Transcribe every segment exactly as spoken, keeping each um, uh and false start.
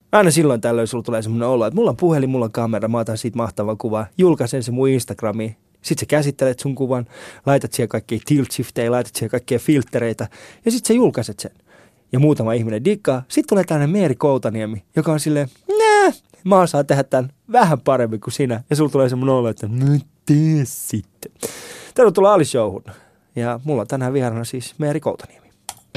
Aina silloin tällöin sulla tulee semmoinen olo, että mulla on puhelin, mulla on kamera, mä otan siitä mahtavan kuvan, julkaisen se mun Instagramiin. Sitten sä käsittelet sun kuvan, laitat siihen kaikkia tilt shiftejä, laitat siihen kaikkia filtreitä ja sitten sä julkaiset sen. Ja muutama ihminen diggaa. Sitten tulee tällainen Meeri Koutaniemi, joka on silleen, nää, mä osaan tehdä tämän vähän paremmin kuin sinä. Ja sulla tulee semmoinen olo, että no tee sitten. Tervetuloa Ali Showhun. Ja mulla on tänään vieraana siis Meeri Koutaniemi.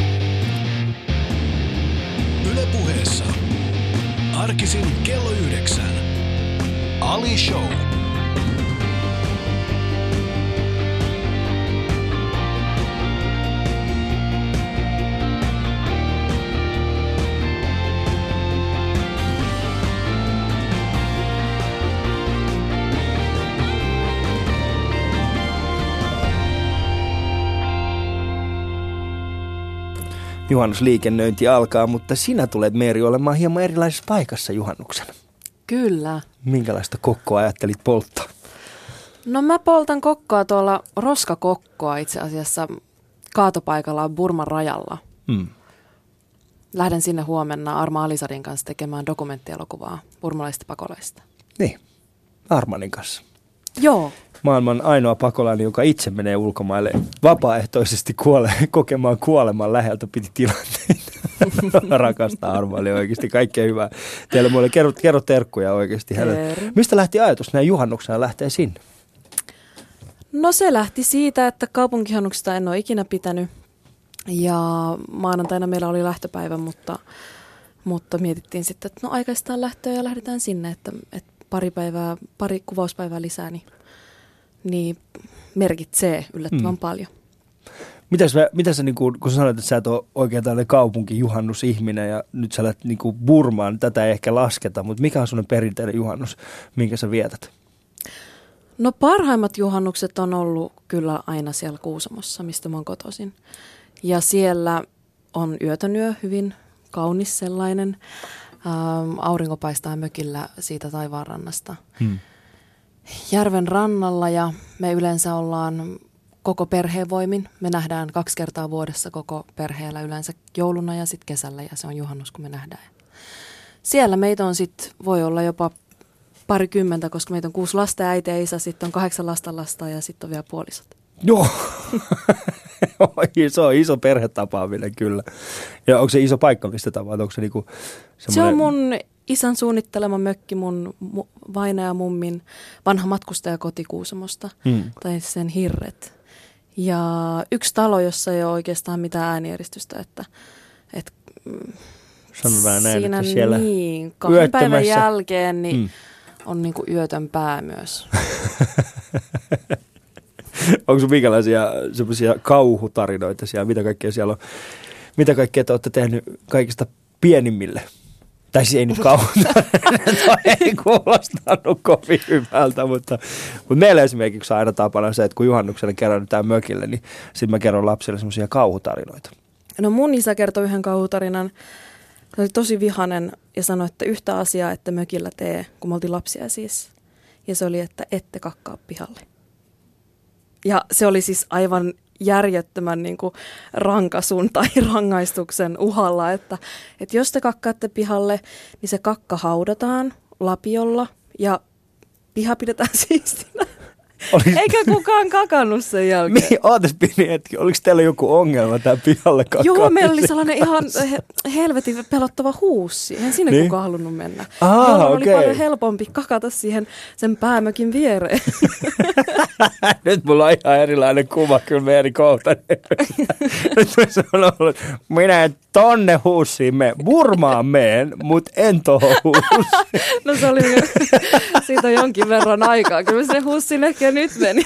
Yle Puheessa. Arkisin kello yhdeksän. Ali Show. Juhannusliikennöinti alkaa, mutta sinä tulet, Meeri, olemaan hieman erilaisessa paikassa juhannuksena. Kyllä. Minkälaista kokkoa ajattelit polttaa? No mä poltan kokkoa tuolla, roskakokkoa itse asiassa kaatopaikalla Burman rajalla. Hmm. Lähden sinne huomenna Arma Alisadin kanssa tekemään dokumenttielokuvaa burmalaisista pakolaisista. Niin, Armanin kanssa. Joo. Maailman ainoa pakolainen, joka itse menee ulkomaille vapaaehtoisesti kuole, kokemaan kuoleman läheltä, piti tilanteita. Rakastaa Arma, oli oikeasti kaikkea hyvää. Teille mulle kerro, kerro terkkuja oikeasti. Mistä lähti ajatus näin juhannuksena lähtee sinne? No se lähti siitä, että kaupunkijuhannuksesta en ole ikinä pitänyt. Ja maanantaina meillä oli lähtöpäivä, mutta, mutta mietittiin sitten, että no aikaistaan lähtöä ja lähdetään sinne, että, että pari, päivää, pari kuvauspäivää lisää, niin niin merkitsee yllättävän mm. paljon. Mitäs, mitä sä, niin kun, kun sä sanoit, että sä et ole oikein tällainen kaupunkijuhannusihminen ja nyt sä lähdet niin Burmaan, tätä ei ehkä lasketa, mutta mikä on sellainen perinteinen juhannus, minkä sä vietät? No parhaimmat juhannukset on ollut kyllä aina siellä Kuusamossa, mistä mä oon kotoisin. Ja siellä on yötönyö hyvin kaunis sellainen. Ähm, aurinko paistaa mökillä siitä taivaanrannasta. Hmm. Järven rannalla ja me yleensä ollaan koko perheen voimin. Me nähdään kaksi kertaa vuodessa koko perheellä yleensä jouluna ja sitten kesällä ja se on juhannus, kun me nähdään. Siellä meitä on sitten, voi olla jopa parikymmentä, koska meitä on kuusi lasta ja äiti ja isä, sitten on kahdeksan lasta lasta ja sitten on vielä puolisot. Joo, se on iso perhetapaaminen kyllä. Ja onko se iso paikka, mistä tapaat? Onko se niinku semmoinen... Se on mun isän suunnittelema mökki, mun mu- vainaja mummin vanha matkustajakoti Kuusamosta, hmm. tai sen hirret. Ja yksi talo, jossa ei ole oikeastaan mitään äänieristystä, että, että sanotaan näin, siinä että siellä niin, kahden päivän jälkeen niin hmm. on niinku yötön pää myös. Onko sun minkälaisia semmoisia kauhutarinoita siellä? Mitä kaikkea siellä on? Mitä kaikkea te olette tehnyt kaikista pienimmille? Tai siis ei nyt kauhutarinoita, ei kuulostanut kovin hyvältä, mutta, mutta meillä esimerkiksi on aina tapana se, että kun juhannuksena kerran tämän mökille, niin sitten mä kerron lapsille semmoisia kauhutarinoita. No mun isä kertoi yhden kauhutarinan. Se oli tosi vihainen ja sanoi, että yhtä asiaa, että mökillä tee, kun me oltiin lapsia siis. Ja se oli, että ette kakkaa pihalle. Ja se oli siis aivan järjettömän niin kuin rankasun tai rangaistuksen uhalla, että, että jos te kakkaatte pihalle, niin se kakka haudataan lapiolla ja piha pidetään siistinä. Olis... Eikä kukaan kakannut sen jälkeen. Niin, ootas pieni hetki. Oliko teillä joku ongelma tämän pihalle kakkaamiseen? Joo, meillä oli sellainen ihan he- helvetin pelottava huussi. Eihän sinne niin? kukaan halunnut mennä. Aha, jolloin okay. oli paljon helpompi kakata siihen sen päämökin viereen. Nyt mulla on ihan erilainen kuva kyllä Meeri Koutaniemistä. Nyt mä ollut, minä en tonne huussiin mene. Burmaan meen, mutta en tohon huussiin. No se oli, siitä on jonkin verran aikaa. Kyllä se huussiin ehkä nyt meni.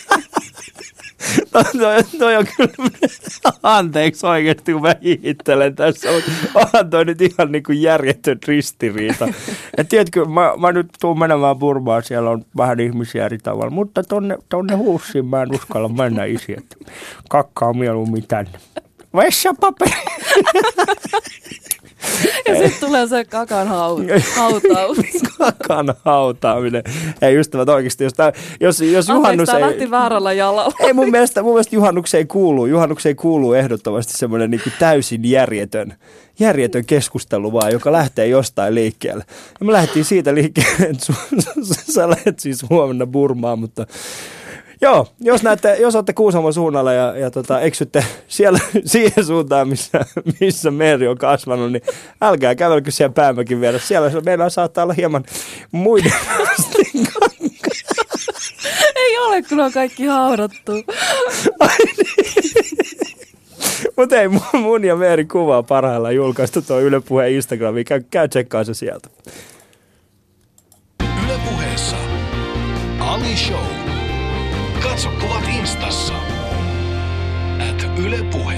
No, no, no on kyllä, anteeksi oikeasti, kun mä hiittelen tässä, onhan toi nyt ihan niin kuin järjetön ristiriita. Ja tiedätkö, mä, mä nyt tuun menemään Burmaan, siellä on vähän ihmisiä eri tavalla, mutta tonne, tonne huussiin mä en uskalla mennä isi, että kakkaa mieluummin tänne. Vessapaperi. Ja sitten tulee se kakan hautaus. Kakan hautaaminen. Ei ystävät oikeasti, jos, tää, jos, jos juhannus ei... ei... lähti väärällä jalalla. Ei mun mielestä, mun mielestä juhannukseen kuuluu. Juhannukseen kuuluu ehdottomasti semmoinen niin kuin täysin järjetön, järjetön keskustelu vaan, joka lähtee jostain liikkeelle. Ja me lähdettiin siitä liikkeelle, että su, su, sä lähdet siis huomenna Burmaan, mutta... Joo, jos, näette, jos olette Kuusamon suunnalla ja, ja tota, eksytte siellä siihen suuntaan, missä, missä Meeri on kasvanut, niin älkää kävelkö siellä Päämäkin vieressä. Siellä meillä saattaa olla hieman muiden Ei ole, kun on kaikki haudattu. Mutta ei, mun ja Meeri kuvaa parhaillaan julkaistu tuo Yle Puheen Instagramiin. Käy, käy tsekkaa se sieltä. Yle Puheessa Ali Show. Katso kuvat Instassa. At Yle Puhe.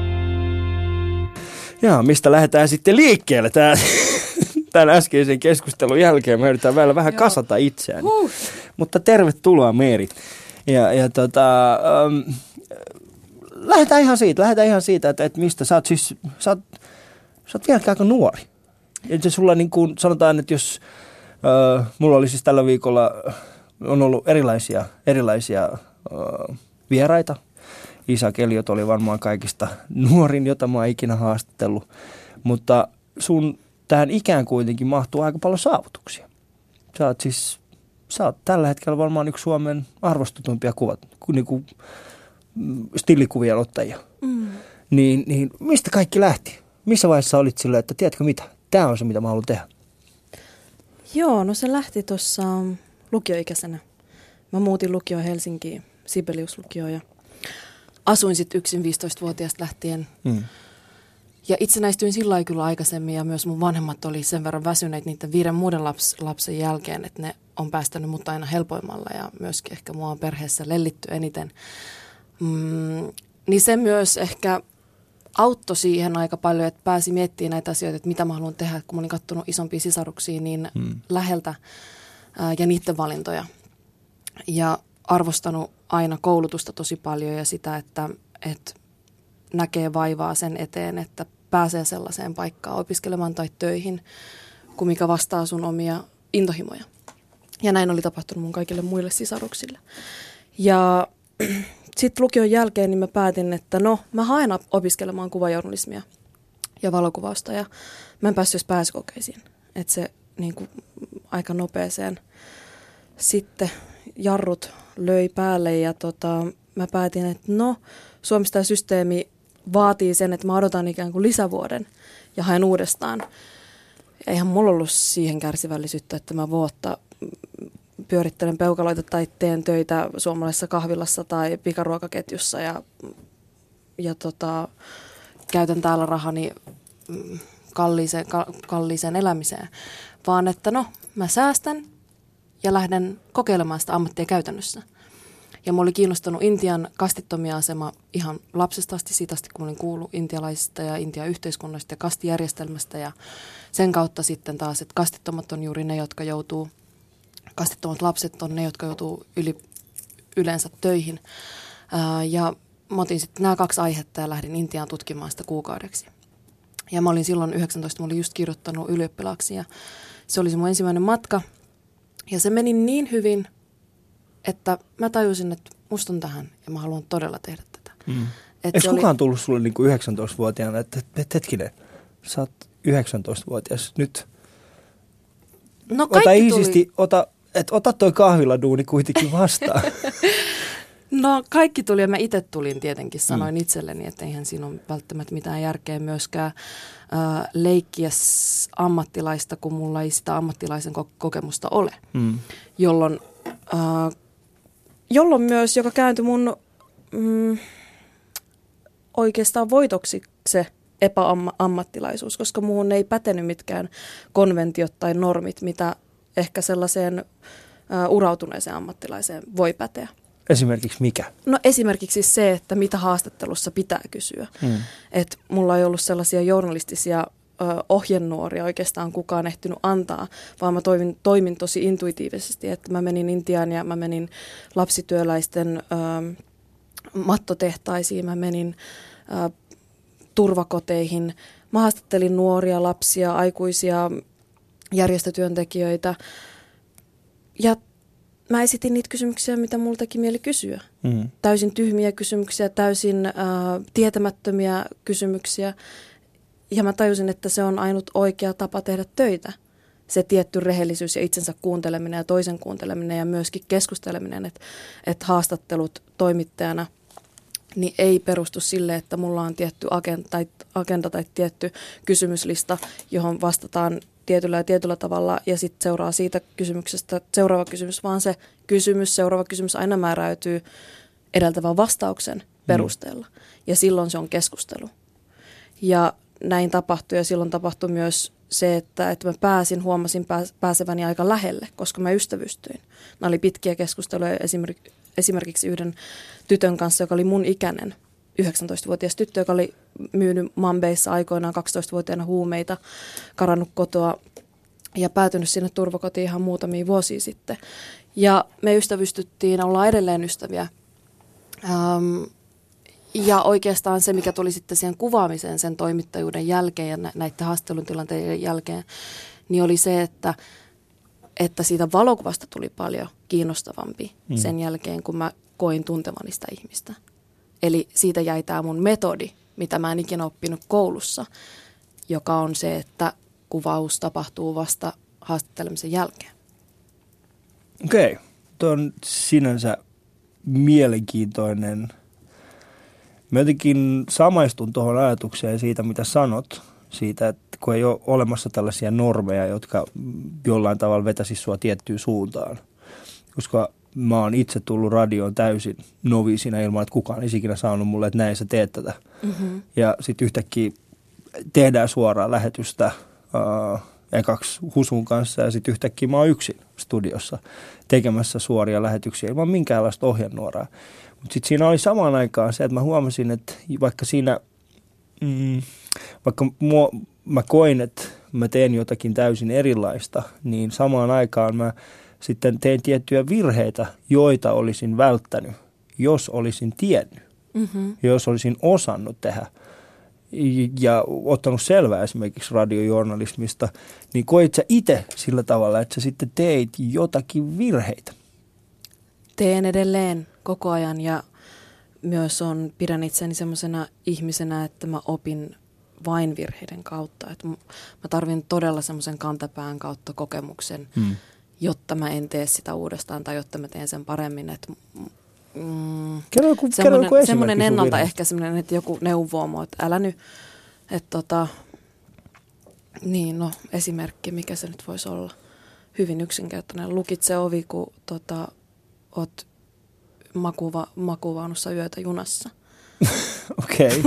Jaa, mistä lähdetään sitten liikkeelle tämän, tämän äskeisen keskustelun jälkeen? Me yritetään vielä vähän Joo. kasata itseään. Huh. Mutta tervetuloa Meeri. Ja, ja tota, ähm, lähdetään ihan siitä, lähdetään ihan siitä, että, että mistä sä oot siis, sä oot, sä oot vieläkin aika nuori. Ja se sulla niin kuin sanotaan, että jos, äh, mulla oli siis tällä viikolla... On ollut erilaisia, erilaisia uh, vieraita. Isak Eliot oli varmaan kaikista nuorin, jota mä oon ikinä haastatellut. Mutta sun tähän ikään kuitenkin mahtuu aika paljon saavutuksia. Sä oot siis, sä oot tällä hetkellä varmaan yksi Suomen arvostetuimpia kuvat, niin kuin stillikuvien ottajia. Mm. Niin, niin mistä kaikki lähti? Missä vaiheessa olit silleen, että tiedätkö mitä? Tää on se, mitä mä haluan tehdä. Joo, no se lähti tuossa... lukioikäisenä. Mä muutin lukioon Helsinkiin, Sibelius-lukioon ja asuin sitten yksin viisitoistavuotiaasta lähtien. Mm. Ja itsenäistyin sillä lailla kyllä aikaisemmin ja myös mun vanhemmat oli sen verran väsyneet niiden viiden muuden laps, lapsen jälkeen, että ne on päästänyt mut aina helpoimmalla ja myöskin ehkä mua on perheessä lellitty eniten. Mm, niin se myös ehkä auttoi siihen aika paljon, että pääsi miettimään näitä asioita, että mitä mä haluan tehdä, kun mä olin kattonut isompia sisaruksia niin mm. läheltä. Ja niiden valintoja. Ja arvostanut aina koulutusta tosi paljon ja sitä, että, että näkee vaivaa sen eteen, että pääsee sellaiseen paikkaan opiskelemaan tai töihin, kuin mikä vastaa sun omia intohimoja. Ja näin oli tapahtunut mun kaikille muille sisaruksille. Ja sitten lukion jälkeen niin mä päätin, että no mä haen opiskelemaan kuvajournalismia ja valokuvausta ja mä en päässyt pääsykokeisiin. Että se niin kuin aika nopeeseen sitten jarrut löi päälle ja tota, mä päätin, että no Suomessa tämä systeemi vaatii sen, että mä odotan ikään kuin lisävuoden ja haen uudestaan. Eihän mulla ollut siihen kärsivällisyyttä, että mä vuotta pyörittelen peukaloita tai teen töitä suomalaisessa kahvilassa tai pikaruokaketjussa ja, ja tota, käytän täällä rahani kalliiseen, kalliiseen elämiseen. Vaan että no, mä säästän ja lähden kokeilemaan sitä ammattia käytännössä. Ja mä olin kiinnostanut Intian kastittomia asema ihan lapsesta asti, siitä asti kun mä olin kuullut intialaisista ja Intian yhteiskunnasta ja kastijärjestelmästä. Ja sen kautta sitten taas, että kastittomat on juuri ne, jotka joutuu, kastittomat lapset on ne, jotka joutuu yli, yleensä töihin. Ää, ja mä otin sitten nämä kaksi aihetta ja lähdin Intiaan tutkimaan sitä kuukaudeksi. Ja mä olin silloin yhdeksäntoista, mä olin just kirjoittanut ylioppilaaksi ja se oli se mun ensimmäinen matka. Ja se meni niin hyvin, että mä tajusin, että musta on tähän ja mä haluan todella tehdä tätä. Mm. Eikö kukaan oli... tullut sulle niin kuin yhdeksäntoistavuotiaana, että et, hetkinen, sä oot yhdeksäntoistavuotias nyt. No ota iisisti, tuli... ota, et, ota toi kahviladuuni kuitenkin vastaan. No kaikki tuli ja mä itse tulin tietenkin, sanoin mm. itselleni, että eihän siinä ole välttämättä mitään järkeä myöskään äh, leikkiä ammattilaista, kun mulla ei sitä ammattilaisen ko- kokemusta ole. Mm. Jolloin, äh, jolloin myös, joka kääntyi mun mm, oikeastaan voitoksi se epäammattilaisuus, koska muuhun ei pätenyt mitkään konventiot tai normit, mitä ehkä sellaiseen äh, urautuneeseen ammattilaiseen voi päteä. Esimerkiksi mikä? No esimerkiksi se, että mitä haastattelussa pitää kysyä. Hmm. Että mulla ei ollut sellaisia journalistisia ö, ohjenuoria oikeastaan kukaan ehtinyt antaa, vaan mä toimin, toimin tosi intuitiivisesti. Että mä menin Intiaan ja mä menin lapsityöläisten ö, mattotehtaisiin, mä menin ö, turvakoteihin, Mä haastattelin nuoria, lapsia, aikuisia, järjestötyöntekijöitä ja mä esitin niitä kysymyksiä, mitä mulla teki mieli kysyä. Mm. Täysin tyhmiä kysymyksiä, täysin äh, tietämättömiä kysymyksiä. Ja mä tajusin, että se on ainut oikea tapa tehdä töitä. Se tietty rehellisyys ja itsensä kuunteleminen ja toisen kuunteleminen ja myöskin keskusteleminen. Että et haastattelut toimittajana niin ei perustu sille, että mulla on tietty agenda tai, agenda tai tietty kysymyslista, johon vastataan tietyllä ja tietyllä tavalla ja sitten seuraa siitä kysymyksestä seuraava kysymys, vaan se kysymys, seuraava kysymys aina määräytyy edeltävän vastauksen perusteella. Mm. Ja silloin se on keskustelu. Ja näin tapahtui ja silloin tapahtui myös se, että, että mä pääsin, huomasin pääseväni aika lähelle, koska mä ystävystyin. Nämä oli pitkiä keskusteluja esimerkiksi, esimerkiksi yhden tytön kanssa, joka oli mun ikäinen, yhdeksäntoistavuotias tyttö, joka oli myynyt Mambeissa aikoinaan kaksitoistavuotiaana huumeita, karannut kotoa ja päätynyt sinne turvakotiin ihan muutamia vuosia sitten. Ja me ystävystyttiin, ollaan edelleen ystäviä. Ähm, ja oikeastaan se, mikä tuli sitten siihen kuvaamiseen sen toimittajuuden jälkeen ja näiden haastelun tilanteiden jälkeen, niin oli se, että, että siitä valokuvasta tuli paljon kiinnostavampi mm. sen jälkeen, kun mä koin tuntevani sitä ihmistä. Eli siitä jäi tämä mun metodi, mitä mä en ikinä oppinut koulussa, joka on se, että kuvaus tapahtuu vasta haastattelemisen jälkeen. Okei, tuo on sinänsä mielenkiintoinen. Mä jotenkin samaistun tuohon ajatukseen siitä, mitä sanot, siitä, että kun ei ole olemassa tällaisia normeja, jotka jollain tavalla vetäisi sua tiettyyn suuntaan. Koska mä oon itse tullut radioon täysin noviisina ilman, että kukaan ei ikinä saanut mulle, että näin sä teet tätä. Mm-hmm. Ja sitten yhtäkkiä tehdään suoraan lähetystä äh, ekaksi Husun kanssa ja sitten yhtäkkiä mä oon yksin studiossa tekemässä suoria lähetyksiä ilman minkäänlaista ohjenuoraa. Mutta sitten siinä oli samaan aikaan se, että mä huomasin, että vaikka siinä, mm, vaikka mua, mä koin, että mä teen jotakin täysin erilaista, niin samaan aikaan mä sitten tein tiettyjä virheitä, joita olisin välttänyt, jos olisin tiennyt, mm-hmm. jos olisin osannut tehdä ja ottanut selvää esimerkiksi radiojournalismista, niin koit sä itse sillä tavalla, että sä sitten teit jotakin virheitä? Teen edelleen koko ajan ja myös on, pidän itseni semmoisena ihmisenä, että mä opin vain virheiden kautta. Että mä tarvin todella semmoisen kantapään kautta kokemuksen, hmm. jotta mä en tee sitä uudestaan tai jotta mä teen sen paremmin. Että, mm, joku, semmoinen, semmoinen ennaltaehkä, semmoinen, että joku neuvoo mua, että älä nyt, että tota, niin no esimerkki, mikä se nyt voisi olla. Hyvin yksinkertainen. Lukitse ovi, kun tota, oot makuva, makuvaunussa yötä junassa. Okei.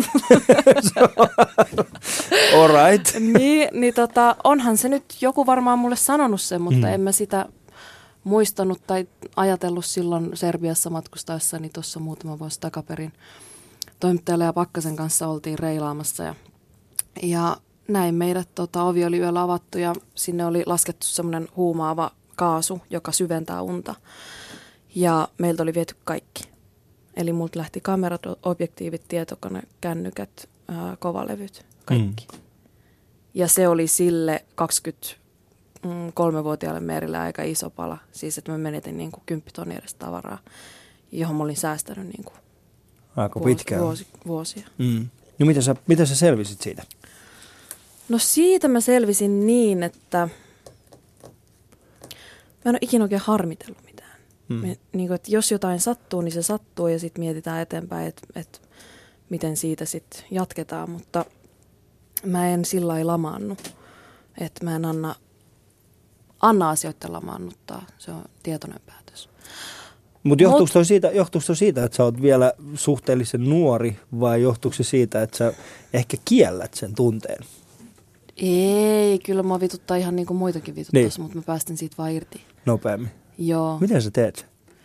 All right. niin, niin tota, onhan se nyt joku varmaan mulle sanonut sen, mutta mm. en mä sitä muistanut tai ajatellut silloin Serbiassa matkustaessani tuossa muutama vuosi takaperin. Toimittajalla ja Pakkasen kanssa oltiin reilaamassa ja, ja näin meidät, tota, ovi oli yöllä avattu ja sinne oli laskettu semmoinen huumaava kaasu, joka syventää unta. Ja meiltä oli viety kaikki. Eli multa lähti kamerat, objektiivit, tietokone, kännykät, ää, kovalevyt, kaikki. Mm. Ja se oli sille kaksikymmentäkolmevuotiaalle Meerille aika iso pala. Siis että mä menetin niin kuin kymppitonnia edestä tavaraa, johon mä olin säästänyt niin kuin aika vuosi, pitkään. Vuosi, vuosia. Mm. No miten sä, miten sä selvisit siitä? No siitä mä selvisin niin, että mä en ole ikinä oikein harmitellut mitään. Hmm. Me, niin kuin, että jos jotain sattuu, niin se sattuu ja sitten mietitään eteenpäin, että, että miten siitä sitten jatketaan. Mutta mä en sillä lailla lamaannu, että mä en anna, anna asioiden lamaannuttaa. Se on tietoinen päätös. Mutta johtuuko Mut, siitä, johtuuko siitä, että sä oot vielä suhteellisen nuori vai johtuuko se siitä, että sä ehkä kiellät sen tunteen? Ei, kyllä mua vituttaa ihan niin kuin muitakin vituttaisi, niin. Mutta mä päästän siitä vaan irti. Nopeammin? Joo. Miten sä teet?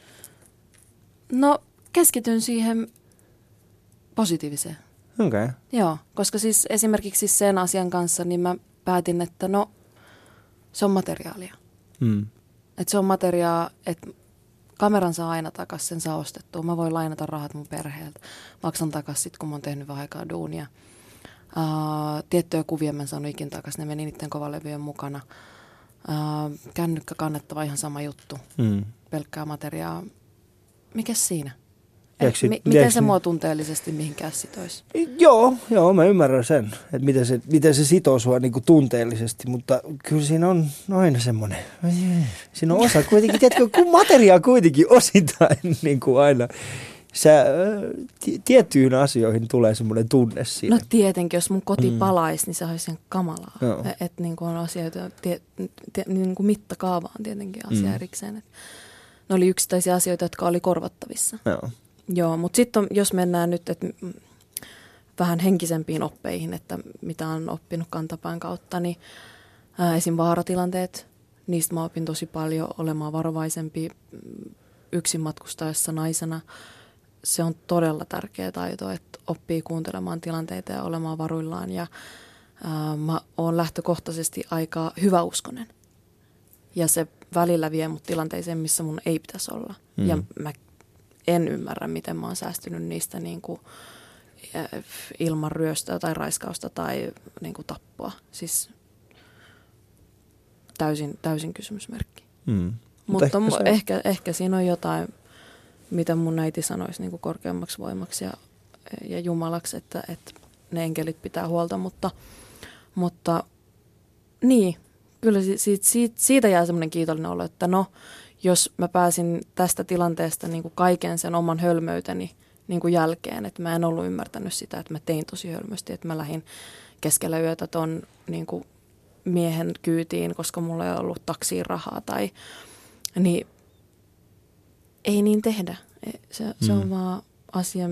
No keskityn siihen positiiviseen. Okei. Okay. Joo, koska siis esimerkiksi sen asian kanssa niin mä päätin, että no se on materiaalia. Mm. Että se on materiaa, että kameran saa aina takaisin, sen saa ostettua. Mä voin lainata rahat mun perheeltä. Maksan takaisin sit, kun mä oon tehnyt vähän aikaa duunia. Uh, tiettyjä kuvia mä en saanut ikin takaisin, ne meni niiden kovalevyjen mukana. Uh, kännykkä kannettava, ihan sama juttu. Mm. Pelkkää materiaa. Mikäs siinä? Et, mi- miten se mua tunteellisesti mihinkään sitoisi? Joo, joo, mä ymmärrän sen, että miten se, miten se sitoo sua niinku tunteellisesti, mutta kyllä siinä on no aina semmoinen, siinä on osa kuitenkin, tiedätkö, kun materiaa kuitenkin osittain niin kuin aina. Sä, t- tiettyihin asioihin tulee semmoinen tunne siinä. No tietenkin, jos mun koti mm. palaisi, niin se olisi ihan kamalaa. No. Että et, niin kuin on asioita, tie, tie, niin kuin mittakaava on tietenkin asia mm. erikseen. Et ne oli yksittäisiä asioita, jotka oli korvattavissa. No. Joo, mutta sitten jos mennään nyt et, vähän henkisempiin oppeihin, että mitä on oppinut kantapään kautta, niin ää, esim. Vaaratilanteet, niistä mä opin tosi paljon olemaan varovaisempi yksin matkustaessa naisena. Se on todella tärkeä taito, että oppii kuuntelemaan tilanteita ja olemaan varuillaan. Ja ää, mä oon lähtökohtaisesti aika hyväuskonen. Ja se välillä vie mut tilanteeseen, missä mun ei pitäisi olla. Mm. Ja mä en ymmärrä, miten mä oon säästynyt niistä niin kuin, äh, ilman ryöstöä tai raiskausta tai niin kuin tappoa. Siis täysin, täysin kysymysmerkki. Mm. Mutta ehkä, mu- ehkä, ehkä siinä on jotain, mitä mun äiti sanoisi niin kuin korkeammaksi voimaksi ja, ja jumalaksi, että, että ne enkelit pitää huolta. Mutta, mutta niin, kyllä siitä, siitä, siitä jää semmoinen kiitollinen olo, että no, jos mä pääsin tästä tilanteesta niin kuin kaiken sen oman hölmöyteni niin kuin jälkeen, että mä en ollut ymmärtänyt sitä, että mä tein tosi hölmösti, että mä lähdin keskellä yötä ton niin kuin miehen kyytiin, koska mulla ei ollut taksiin rahaa tai niin ei niin tehdä. Se, se on mm. vaan asia,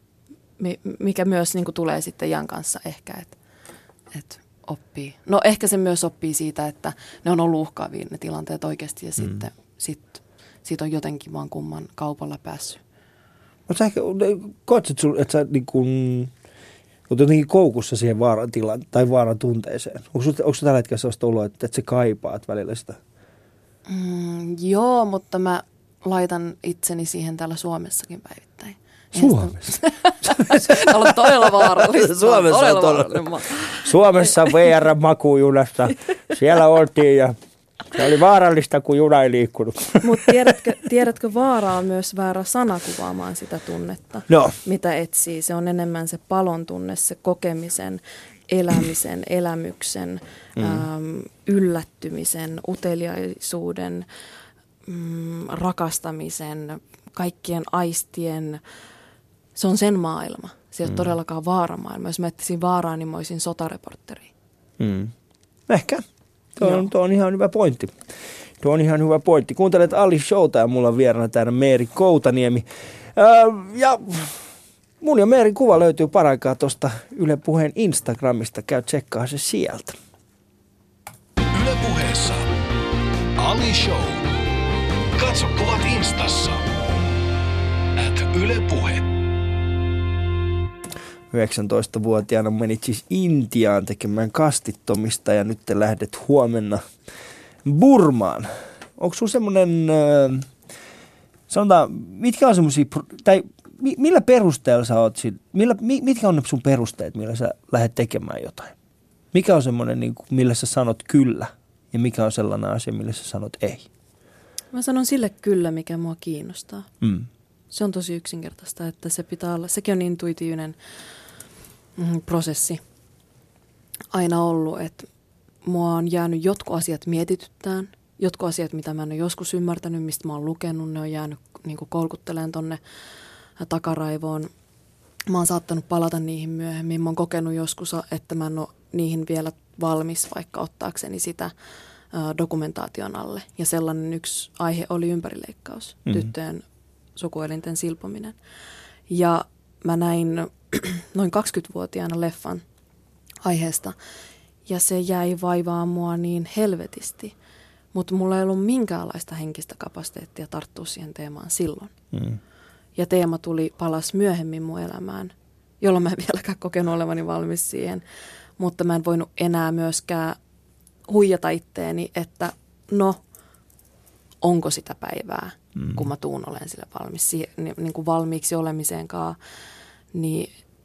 mikä myös niin kuin tulee sitten Jan kanssa ehkä, että, että oppii. No ehkä se myös oppii siitä, että ne on ollut uhkaavia ne tilanteet oikeasti ja mm. sitten sit, siitä on jotenkin vaan kumman kaupalla päässyt. No sä ehkä, koet, että sä niin kuin, olet jotenkin koukussa siihen vaaran tilaan tai vaaran tunteeseen? Onko sinulla tällä hetkellä sellaista oloa, että, että sä kaipaat välillä sitä? Mm, joo, mutta mä laitan itseni siihen täällä Suomessakin päivittäin. Suomessa? On todella vaarallista. Suomessa on todella, todella. Suomessa V R-makujunasta. Siellä oltiin ja se oli vaarallista, kun juna ei liikkunut. Mutta tiedätkö, tiedätkö, vaara on myös väärä sana kuvaamaan sitä tunnetta, no. mitä etsii. Se on enemmän se palon tunne, se kokemisen, elämisen, elämyksen, mm. äm, yllättymisen, uteliaisuuden, mm, rakastamisen, kaikkien aistien. Se on sen maailma. Se ei mm. ole todellakaan vaaramaailma. Jos mä etsisin vaaraa, niin mä olisin sotareportteri. Mm. Ehkä. Tuo on, tuo on ihan hyvä pointti. Tuo on ihan hyvä pointti. Kuuntelet Ali Showta ja mulla on vieraana täällä Meeri Koutaniemi. Öö, ja mun ja Meerin kuva löytyy paraikaa tuosta Yle Puheen Instagramista. Käy tsekkaa se sieltä. Yle Puheessa Ali Show. Katso kuvat Instassa. At Yle Puhe. yhdeksäntoistavuotiaana menit siis Intiaan tekemään kastittomista ja nyt te lähdet huomenna Burmaan. Onko sinulla semmoinen, äh, sanotaan, mitkä on semmoisia, tai mi, millä perusteella sä oot, millä, mitkä on ne sun perusteet, millä sä lähdet tekemään jotain? Mikä on semmoinen, niin kuin, millä sä sanot kyllä ja mikä on sellainen asia, millä sä sanot ei? Mä sanon sille kyllä, mikä mua kiinnostaa. Mm. Se on tosi yksinkertaista, että se pitää olla, sekin on intuitiivinen mm, prosessi aina ollut, että mua on jäänyt jotkut asiat mietityttään, jotkut asiat, mitä mä en ole joskus ymmärtänyt, mistä mä oon lukenut, ne on jäänyt niin kuin kolkutteleen tonne takaraivoon. Mä oon saattanut palata niihin myöhemmin, mä oon kokenut joskus, että mä en ole niihin vielä valmis, vaikka ottaakseni sitä ä, dokumentaation alle. Ja sellainen yksi aihe oli ympärileikkaus, mm-hmm. tyttöjen sukuelinten silpominen. Ja mä näin noin kaksikymmentävuotiaana leffan aiheesta ja se jäi vaivaa mua niin helvetisti. Mutta mulla ei ollut minkäänlaista henkistä kapasiteettia tarttua siihen teemaan silloin. Mm. Ja teema tuli palas myöhemmin mun elämään, jolloin mä en vieläkään kokenut olevani valmis siihen. Mutta mä en voinut enää myöskään huijata itteeni, että no, onko sitä päivää, mm. kun mä tuun olen sille valmis, siihen, niin kuin valmiiksi olemiseenkaan, niin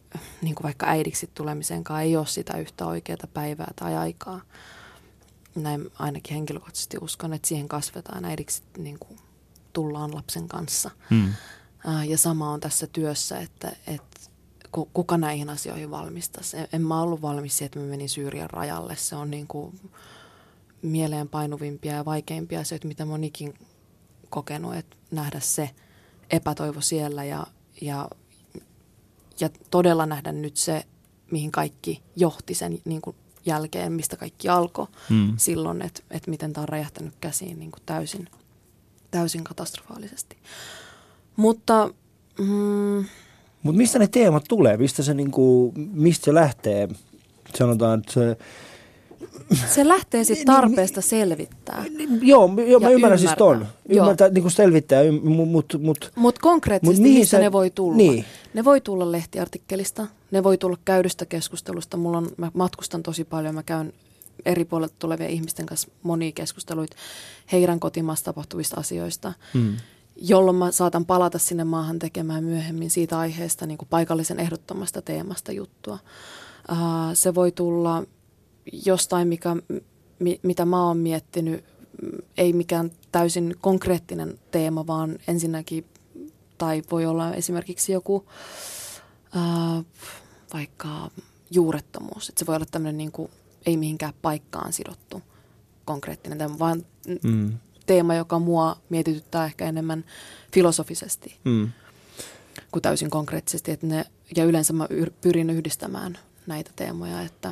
niin kuin vaikka äidiksi tulemisenkaan ei ole sitä yhtä oikeaa päivää tai aikaa. Näin ainakin henkilökohtaisesti uskon, että siihen kasvetaan äidiksi niin kuin tullaan lapsen kanssa. Hmm. Ja sama on tässä työssä, että, että kuka näihin asioihin valmistaisi. En, en mä ollut valmis siihen, että mä menin Syyrian rajalle. Se on niin kuin mieleen painuvimpia ja vaikeimpia asioita, mitä mä oon ikin kokenut, että nähdä se epätoivo siellä ja, ja, ja todella nähdä nyt se, mihin kaikki johti sen niin kuin jälkeen, mistä kaikki alkoi hmm. silloin, että, että miten tämä on räjähtänyt käsiin niin kuin täysin, täysin katastrofaalisesti. Mutta mm, Mut mistä ne teemat tulee? Mistä se, niinku, mistä se lähtee? Sanotaan, että se... Se lähtee siitä tarpeesta selvittää. Joo, joo mä ymmärrän siis ton. Ymmärtää niinku selvittää, mutta... Mut, mut konkreettisesti mut mistä se, ne voi tulla? Niin. Ne voi tulla lehtiartikkelista, ne voi tulla käydystä keskustelusta. Mulla on, mä matkustan tosi paljon, mä käyn eri puolilta tulevien ihmisten kanssa monia keskusteluita heidän kotimaassa tapahtuvista asioista. Hmm. Jolloin mä saatan palata sinne maahan tekemään myöhemmin siitä aiheesta niin kuin paikallisen ehdottomasta teemasta juttua. Uh, se voi tulla jostain, mikä, mi, mitä mä oon miettinyt, ei mikään täysin konkreettinen teema, vaan ensinnäkin, tai voi olla esimerkiksi joku uh, vaikka juurettomuus. Että se voi olla tämmöinen niin kuin, ei mihinkään paikkaan sidottu konkreettinen teema, vaan... Mm. teema, joka mua mietityttää ehkä enemmän filosofisesti mm. kuin täysin konkreettisesti. Että ne, ja yleensä mä pyrin yhdistämään näitä teemoja. Että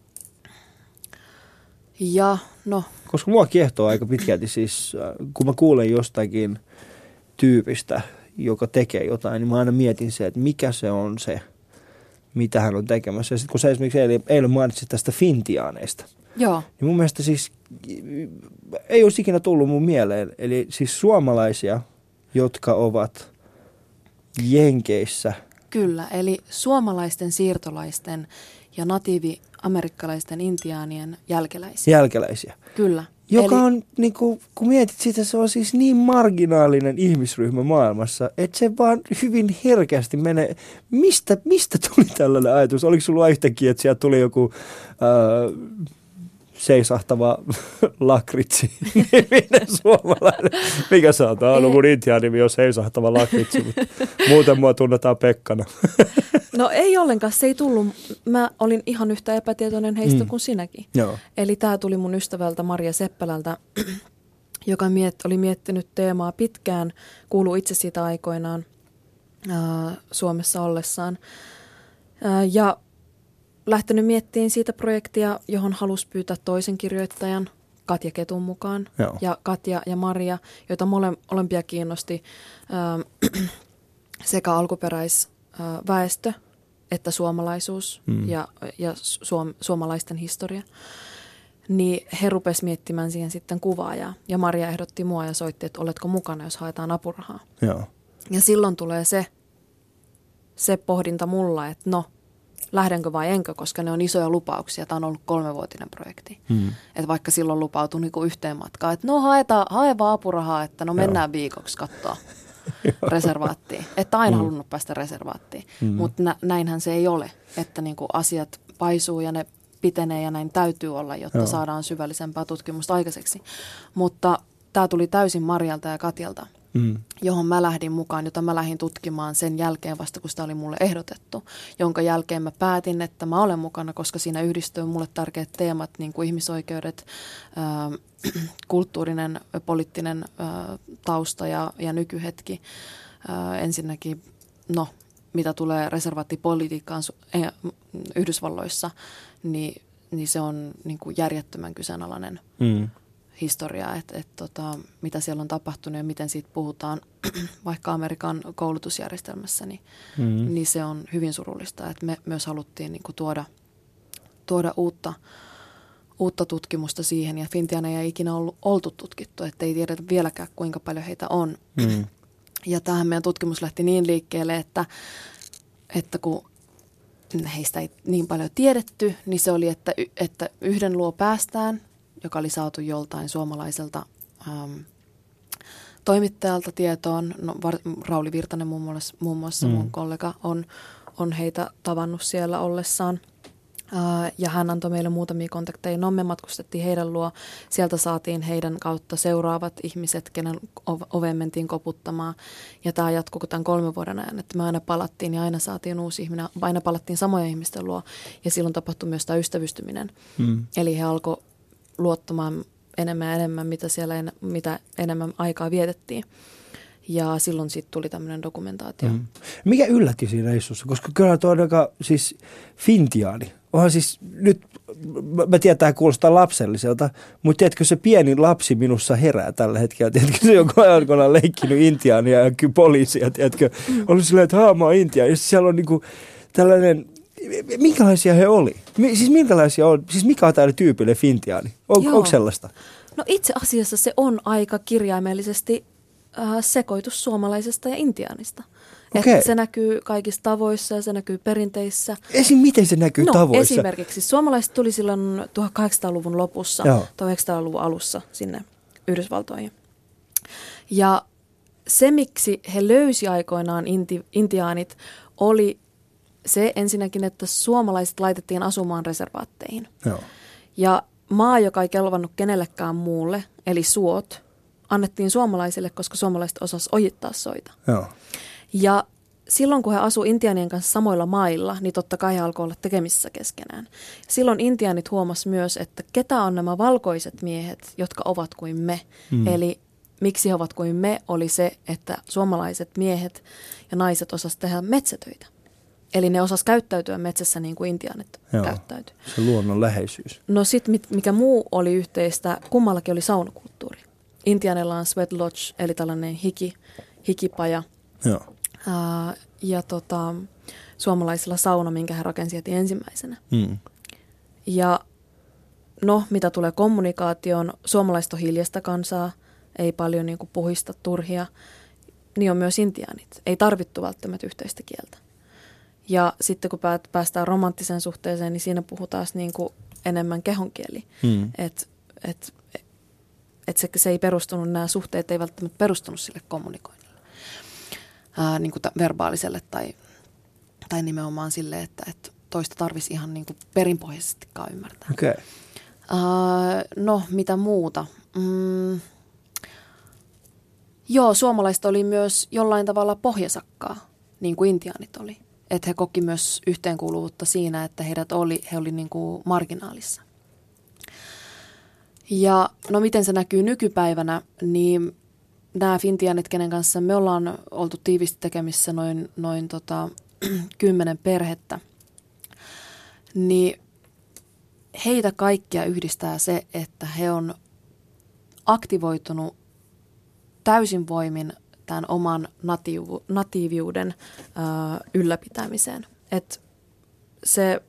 ja no. Koska mua kiehtoo aika pitkälti siis, kun mä kuulen jostakin tyypistä, joka tekee jotain, niin mä aina mietin se, että mikä se on se, mitä hän on tekemässä. Ja sitten kun sä esimerkiksi eilen, eilen mainitsit tästä fintiaaneista. Joo. Niin mun mielestä siis ei olisi ikinä tullut mun mieleen. Eli siis suomalaisia, jotka ovat Jenkeissä. Kyllä, eli suomalaisten, siirtolaisten ja natiivi-amerikkalaisten intiaanien jälkeläisiä. Jälkeläisiä. Kyllä. Joka eli, on, niin kuin, kun mietit sitä, se on siis niin marginaalinen ihmisryhmä maailmassa, että se vaan hyvin herkästi menee. Mistä, mistä tuli tällainen ajatus? Oliko sulla yhtäkkiä, että sieltä tuli joku... Äh, seisahtava lakritsi niminen suomalainen. Mikä sä oot? No mun intiaan nimi on seisahtava lakritsi, mutta muuten mua tunnetaan Pekkana. No ei ollenkaan, se ei tullut. Mä olin ihan yhtä epätietoinen heistä mm. kuin sinäkin. Joo. Eli tää tuli mun ystävältä Maria Seppälältä, joka miet, oli miettinyt teemaa pitkään, kuului itse siitä aikoinaan äh, Suomessa ollessaan. Äh, ja lähtenyt miettimään siitä projektia, johon halusi pyytää toisen kirjoittajan, Katja Ketun mukaan. Joo. Ja Katja ja Maria, joita mole, molempia kiinnosti äh, sekä alkuperäisväestö äh, että suomalaisuus mm. ja, ja suom, suomalaisten historia. Niin he rupesivat miettimään siihen sitten kuvaajaa. Ja Maria ehdotti mua ja soitti, että oletko mukana, jos haetaan apurahaa. Joo. Ja silloin tulee se, se pohdinta mulla, että no, lähdenkö vai enkö, koska ne on isoja lupauksia. Tämä on ollut kolmevuotinen projekti. Hmm. Että vaikka silloin lupautui niinku yhteen matkaan, että no haeta, hae vaan apurahaa, että no mennään Joo. viikoksi katsoa reservaattiin. Että aina hmm. halunnut päästä reservaattiin. Hmm. Mutta nä, näinhän se ei ole, että niinku asiat paisuu ja ne pitenee ja näin täytyy olla, jotta Joo. saadaan syvällisempää tutkimusta aikaiseksi. Mutta tämä tuli täysin Marjalta ja Katjalta. Mm. johon mä lähdin mukaan, jota mä lähdin tutkimaan sen jälkeen vasta, kun sitä oli mulle ehdotettu, jonka jälkeen mä päätin, että mä olen mukana, koska siinä yhdistyy mulle tärkeät teemat, niin kuin ihmisoikeudet, äh, kulttuurinen, poliittinen äh, tausta ja, ja nykyhetki. Äh, ensinnäkin, no, mitä tulee reservaattipolitiikkaan äh, Yhdysvalloissa, niin, niin se on niin kuin järjettömän kyseenalainen mm. historiaa, että et, tota, mitä siellä on tapahtunut ja miten siitä puhutaan vaikka Amerikan koulutusjärjestelmässä, niin, mm. niin se on hyvin surullista. Et me myös haluttiin niin kuin tuoda, tuoda uutta, uutta tutkimusta siihen, ja fintiaaneja ei ikinä ollut, oltu tutkittu, että ei tiedetä vieläkään, kuinka paljon heitä on. Mm. Ja tähän meidän tutkimus lähti niin liikkeelle, että, että kun heistä ei niin paljon tiedetty, niin se oli, että, että yhden luo päästään, joka oli saatu joltain suomalaiselta ähm, toimittajalta tietoon. No, Rauli Virtanen muun muassa, muun muassa mm. mun kollega on, on heitä tavannut siellä ollessaan. Uh, ja hän antoi meille muutamia kontakteja. No, me matkustettiin heidän luo. Sieltä saatiin heidän kautta seuraavat ihmiset, kenen oveen mentiin koputtamaan. Ja tämä jatkui tämän kolmen vuoden ajan, että me aina palattiin ja aina saatiin uusi ihminen. Aina palattiin samoja ihmisten luo ja silloin tapahtui myös tämä ystävystyminen. Mm. Eli he alkoi luottamaan enemmän ja enemmän, mitä siellä en, mitä enemmän aikaa vietettiin. Ja silloin sitten tuli tämmöinen dokumentaatio. Mm. Mikä yllätti siinä reissussa? Koska kyllä tuo on aika siis fintiaani. Onhan siis nyt, mä tiedän, tämä kuulostaa lapselliselta, mutta tiedätkö se pieni lapsi minussa herää tällä hetkellä. Tiedätkö se, joka on aikoinaan leikkinyt intiaania ja kyllä poliisia, tiedätkö, mm. ollut silleen, että haa, mä oon Intia. Ja siellä on niinku tällainen, minkälaisia he oli? Siis minkälaisia on, siis mikä on tälle tyypille fintiaani? On, onko sellaista? No itse asiassa se on aika kirjaimellisesti äh, sekoitus suomalaisesta ja intiaanista. Okay. Että se näkyy kaikissa tavoissa ja se näkyy perinteissä. Esim. Miten se näkyy no, tavoissa? Esimerkiksi suomalaiset tuli silloin tuhatkahdeksansataaluvun lopussa, tuhatkahdeksansataaluvun alussa sinne Yhdysvaltoihin. Ja se, miksi he löysi aikoinaan inti, intiaanit, oli se ensinnäkin, että suomalaiset laitettiin asumaan reservaatteihin. Joo. Ja maa, joka ei kelvannut kenellekään muulle, eli suot, annettiin suomalaisille, koska suomalaiset osas ojittaa soita. Joo. Ja silloin, kun he asuivat intiaanien kanssa samoilla mailla, niin totta kai he alkoi olla tekemisissä keskenään. Silloin intiaanit huomasi myös, että ketä on nämä valkoiset miehet, jotka ovat kuin me. Mm. Eli miksi he ovat kuin me, oli se, että suomalaiset miehet ja naiset osasivat tehdä metsätöitä. Eli ne osasivat käyttäytyä metsässä niin kuin intiaanit käyttäytyy. Se luonnon läheisyys. No sitten mikä muu oli yhteistä, kummallakin oli saunakulttuuri. Intiaanilla on sweat lodge, eli tällainen hiki, hikipaja. Joo. Uh, ja tota, suomalaisilla sauna, minkä he rakensi heti ensimmäisenä. Mm. Ja no, mitä tulee kommunikaatioon, suomalaiset on hiljaista kansaa, ei paljon niin kuin puhista turhia, niin on myös intiaanit. Ei tarvittu välttämättä yhteistä kieltä. Ja sitten kun päästään romanttiseen suhteeseen, niin siinä puhutaan niin kuin enemmän kehonkieli. Mm. Että et, et se, se ei perustunut, nämä suhteet ei välttämättä perustunut sille kommunikoinnille. Ää, niin kuin verbaaliselle tai, tai nimenomaan sille, että, että toista tarvitsisi ihan niin kuin perinpohjaisestikaan ymmärtää. Okay. Ää, no, mitä muuta? Mm, joo, suomalaiset oli myös jollain tavalla pohjasakkaa, niin kuin intiaanit oli. Että he koki myös yhteenkuuluvuutta siinä, että heidät oli, he oli niin kuin marginaalissa. Ja no miten se näkyy nykypäivänä, niin nämä fintiaanit, kenen kanssa me ollaan oltu tiivisti tekemissä noin, noin tota, kymmenen perhettä, niin heitä kaikkia yhdistää se, että he on aktivoitunut täysin voimin tämän oman natiivu, natiiviuden ää, ylläpitämiseen. Et se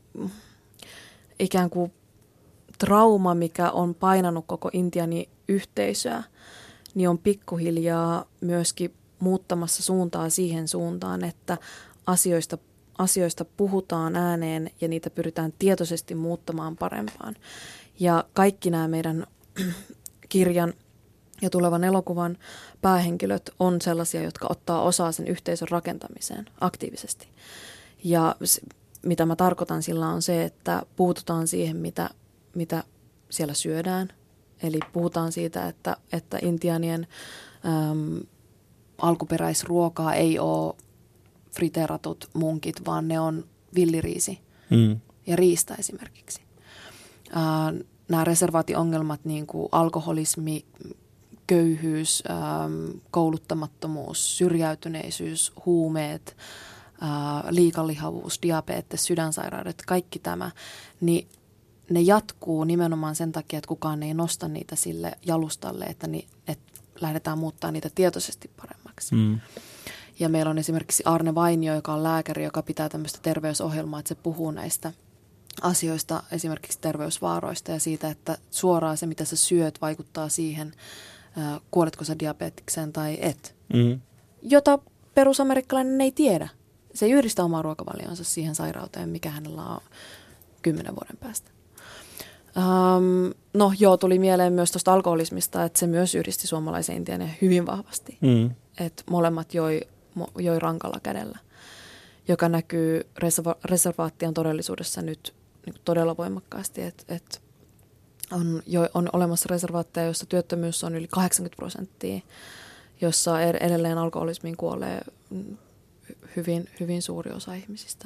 ikään kuin trauma, mikä on painanut koko Intianin yhteisöä, niin on pikkuhiljaa myöskin muuttamassa suuntaa siihen suuntaan, että asioista, asioista puhutaan ääneen ja niitä pyritään tietoisesti muuttamaan parempaan. Ja kaikki nämä meidän kirjan ja tulevan elokuvan päähenkilöt on sellaisia, jotka ottaa osaa sen yhteisön rakentamiseen aktiivisesti. Ja se, mitä mä tarkoitan sillä on se, että puututaan siihen, mitä, mitä siellä syödään. Eli puhutaan siitä, että, että intiaanien äm, alkuperäisruokaa ei ole friteeratut munkit, vaan ne on villiriisi mm. ja riista esimerkiksi. Äh, nämä reservaationgelmat, niin kuin alkoholismi, köyhyys, ähm, kouluttamattomuus, syrjäytyneisyys, huumeet, äh, liikalihavuus, diabetes, sydänsairaudet, kaikki tämä, niin ne jatkuu nimenomaan sen takia, että kukaan ei nosta niitä sille jalustalle, että, ni, että lähdetään muuttaa niitä tietoisesti paremmaksi. Mm. Ja meillä on esimerkiksi Arne Vainio, joka on lääkäri, joka pitää tämmöistä terveysohjelmaa, että se puhuu näistä asioista, esimerkiksi terveysvaaroista ja siitä, että suoraan se, mitä sä syöt, vaikuttaa siihen, äh, kuoletko sä diabetikseen tai et. Mm. Jota perusamerikkalainen ei tiedä. Se ei yhdistä omaa ruokavalionsa siihen sairauteen, mikä hänellä on kymmenen vuoden päästä. Um, no joo, tuli mieleen myös tuosta alkoholismista, että se myös yhdisti suomalaisen Intianin hyvin vahvasti. Mm. Että molemmat joi, joi rankalla kädellä. joka näkyy reserva- reservaattion todellisuudessa nyt niin todella voimakkaasti, että et on, jo, on olemassa reservaatteja, joissa työttömyys on yli kahdeksankymmentä prosenttia, jossa edelleen alkoholismiin kuolee hyvin, hyvin suuri osa ihmisistä.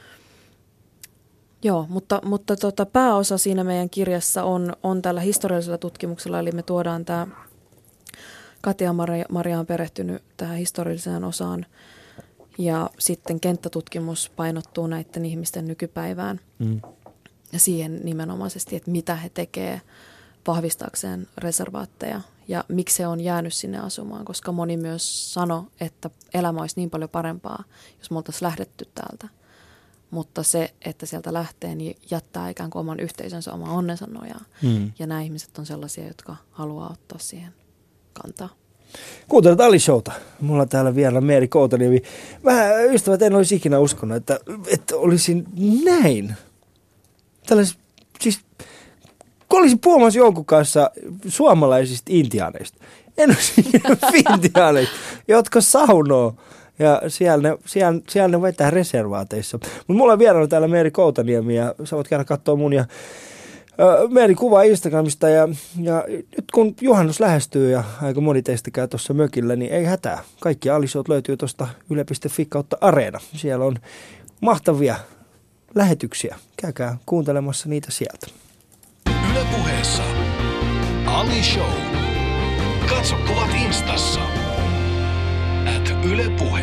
Joo, mutta, mutta tota, pääosa siinä meidän kirjassa on, on tällä historiallisella tutkimuksella, eli me tuodaan tämä, Katja Maria, Maria on perehtynyt tähän historialliseen osaan, ja sitten kenttätutkimus painottuu näiden ihmisten nykypäivään mm. ja siihen nimenomaisesti, että mitä he tekevät vahvistaakseen reservaatteja ja miksi se on jäänyt sinne asumaan, koska moni myös sanoi, että elämä olisi niin paljon parempaa, jos me oltaisiin lähdetty täältä. Mutta se, että sieltä lähtee, niin jättää ikään kuin oman yhteisönsä, oman onnensa nojaa. Mm. Ja nämä ihmiset on sellaisia, jotka haluaa ottaa siihen kantaa. Kuuntelet Ali Showta. Mulla on täällä vielä Meeri Koutaniemi. Vähän ystävät, en olisi ikinä uskonut, että, että olisin näin. Tällais, siis, kun olisin puhumassa jonkun kanssa suomalaisista intiaaneista. En olisi intiaaneista, jotka saunoo. Ja siellä ne, siellä, siellä ne vetää reservaateissa. Mutta mulla on vieraana täällä Meeri Koutaniemi ja sä voit käydä katsoa mun ja ö, Meeri kuvaa Instagramista. Ja, ja nyt kun juhannus lähestyy ja aika moni teistä käy tuossa mökillä, niin ei hätää. Kaikki Ali Showt löytyy tuosta yle piste fi kautta Areena. Siellä on mahtavia lähetyksiä. Käykää kuuntelemassa niitä sieltä. Yle Puheessa Ali Show. Katso kuvat Instassa. Yle Puhe.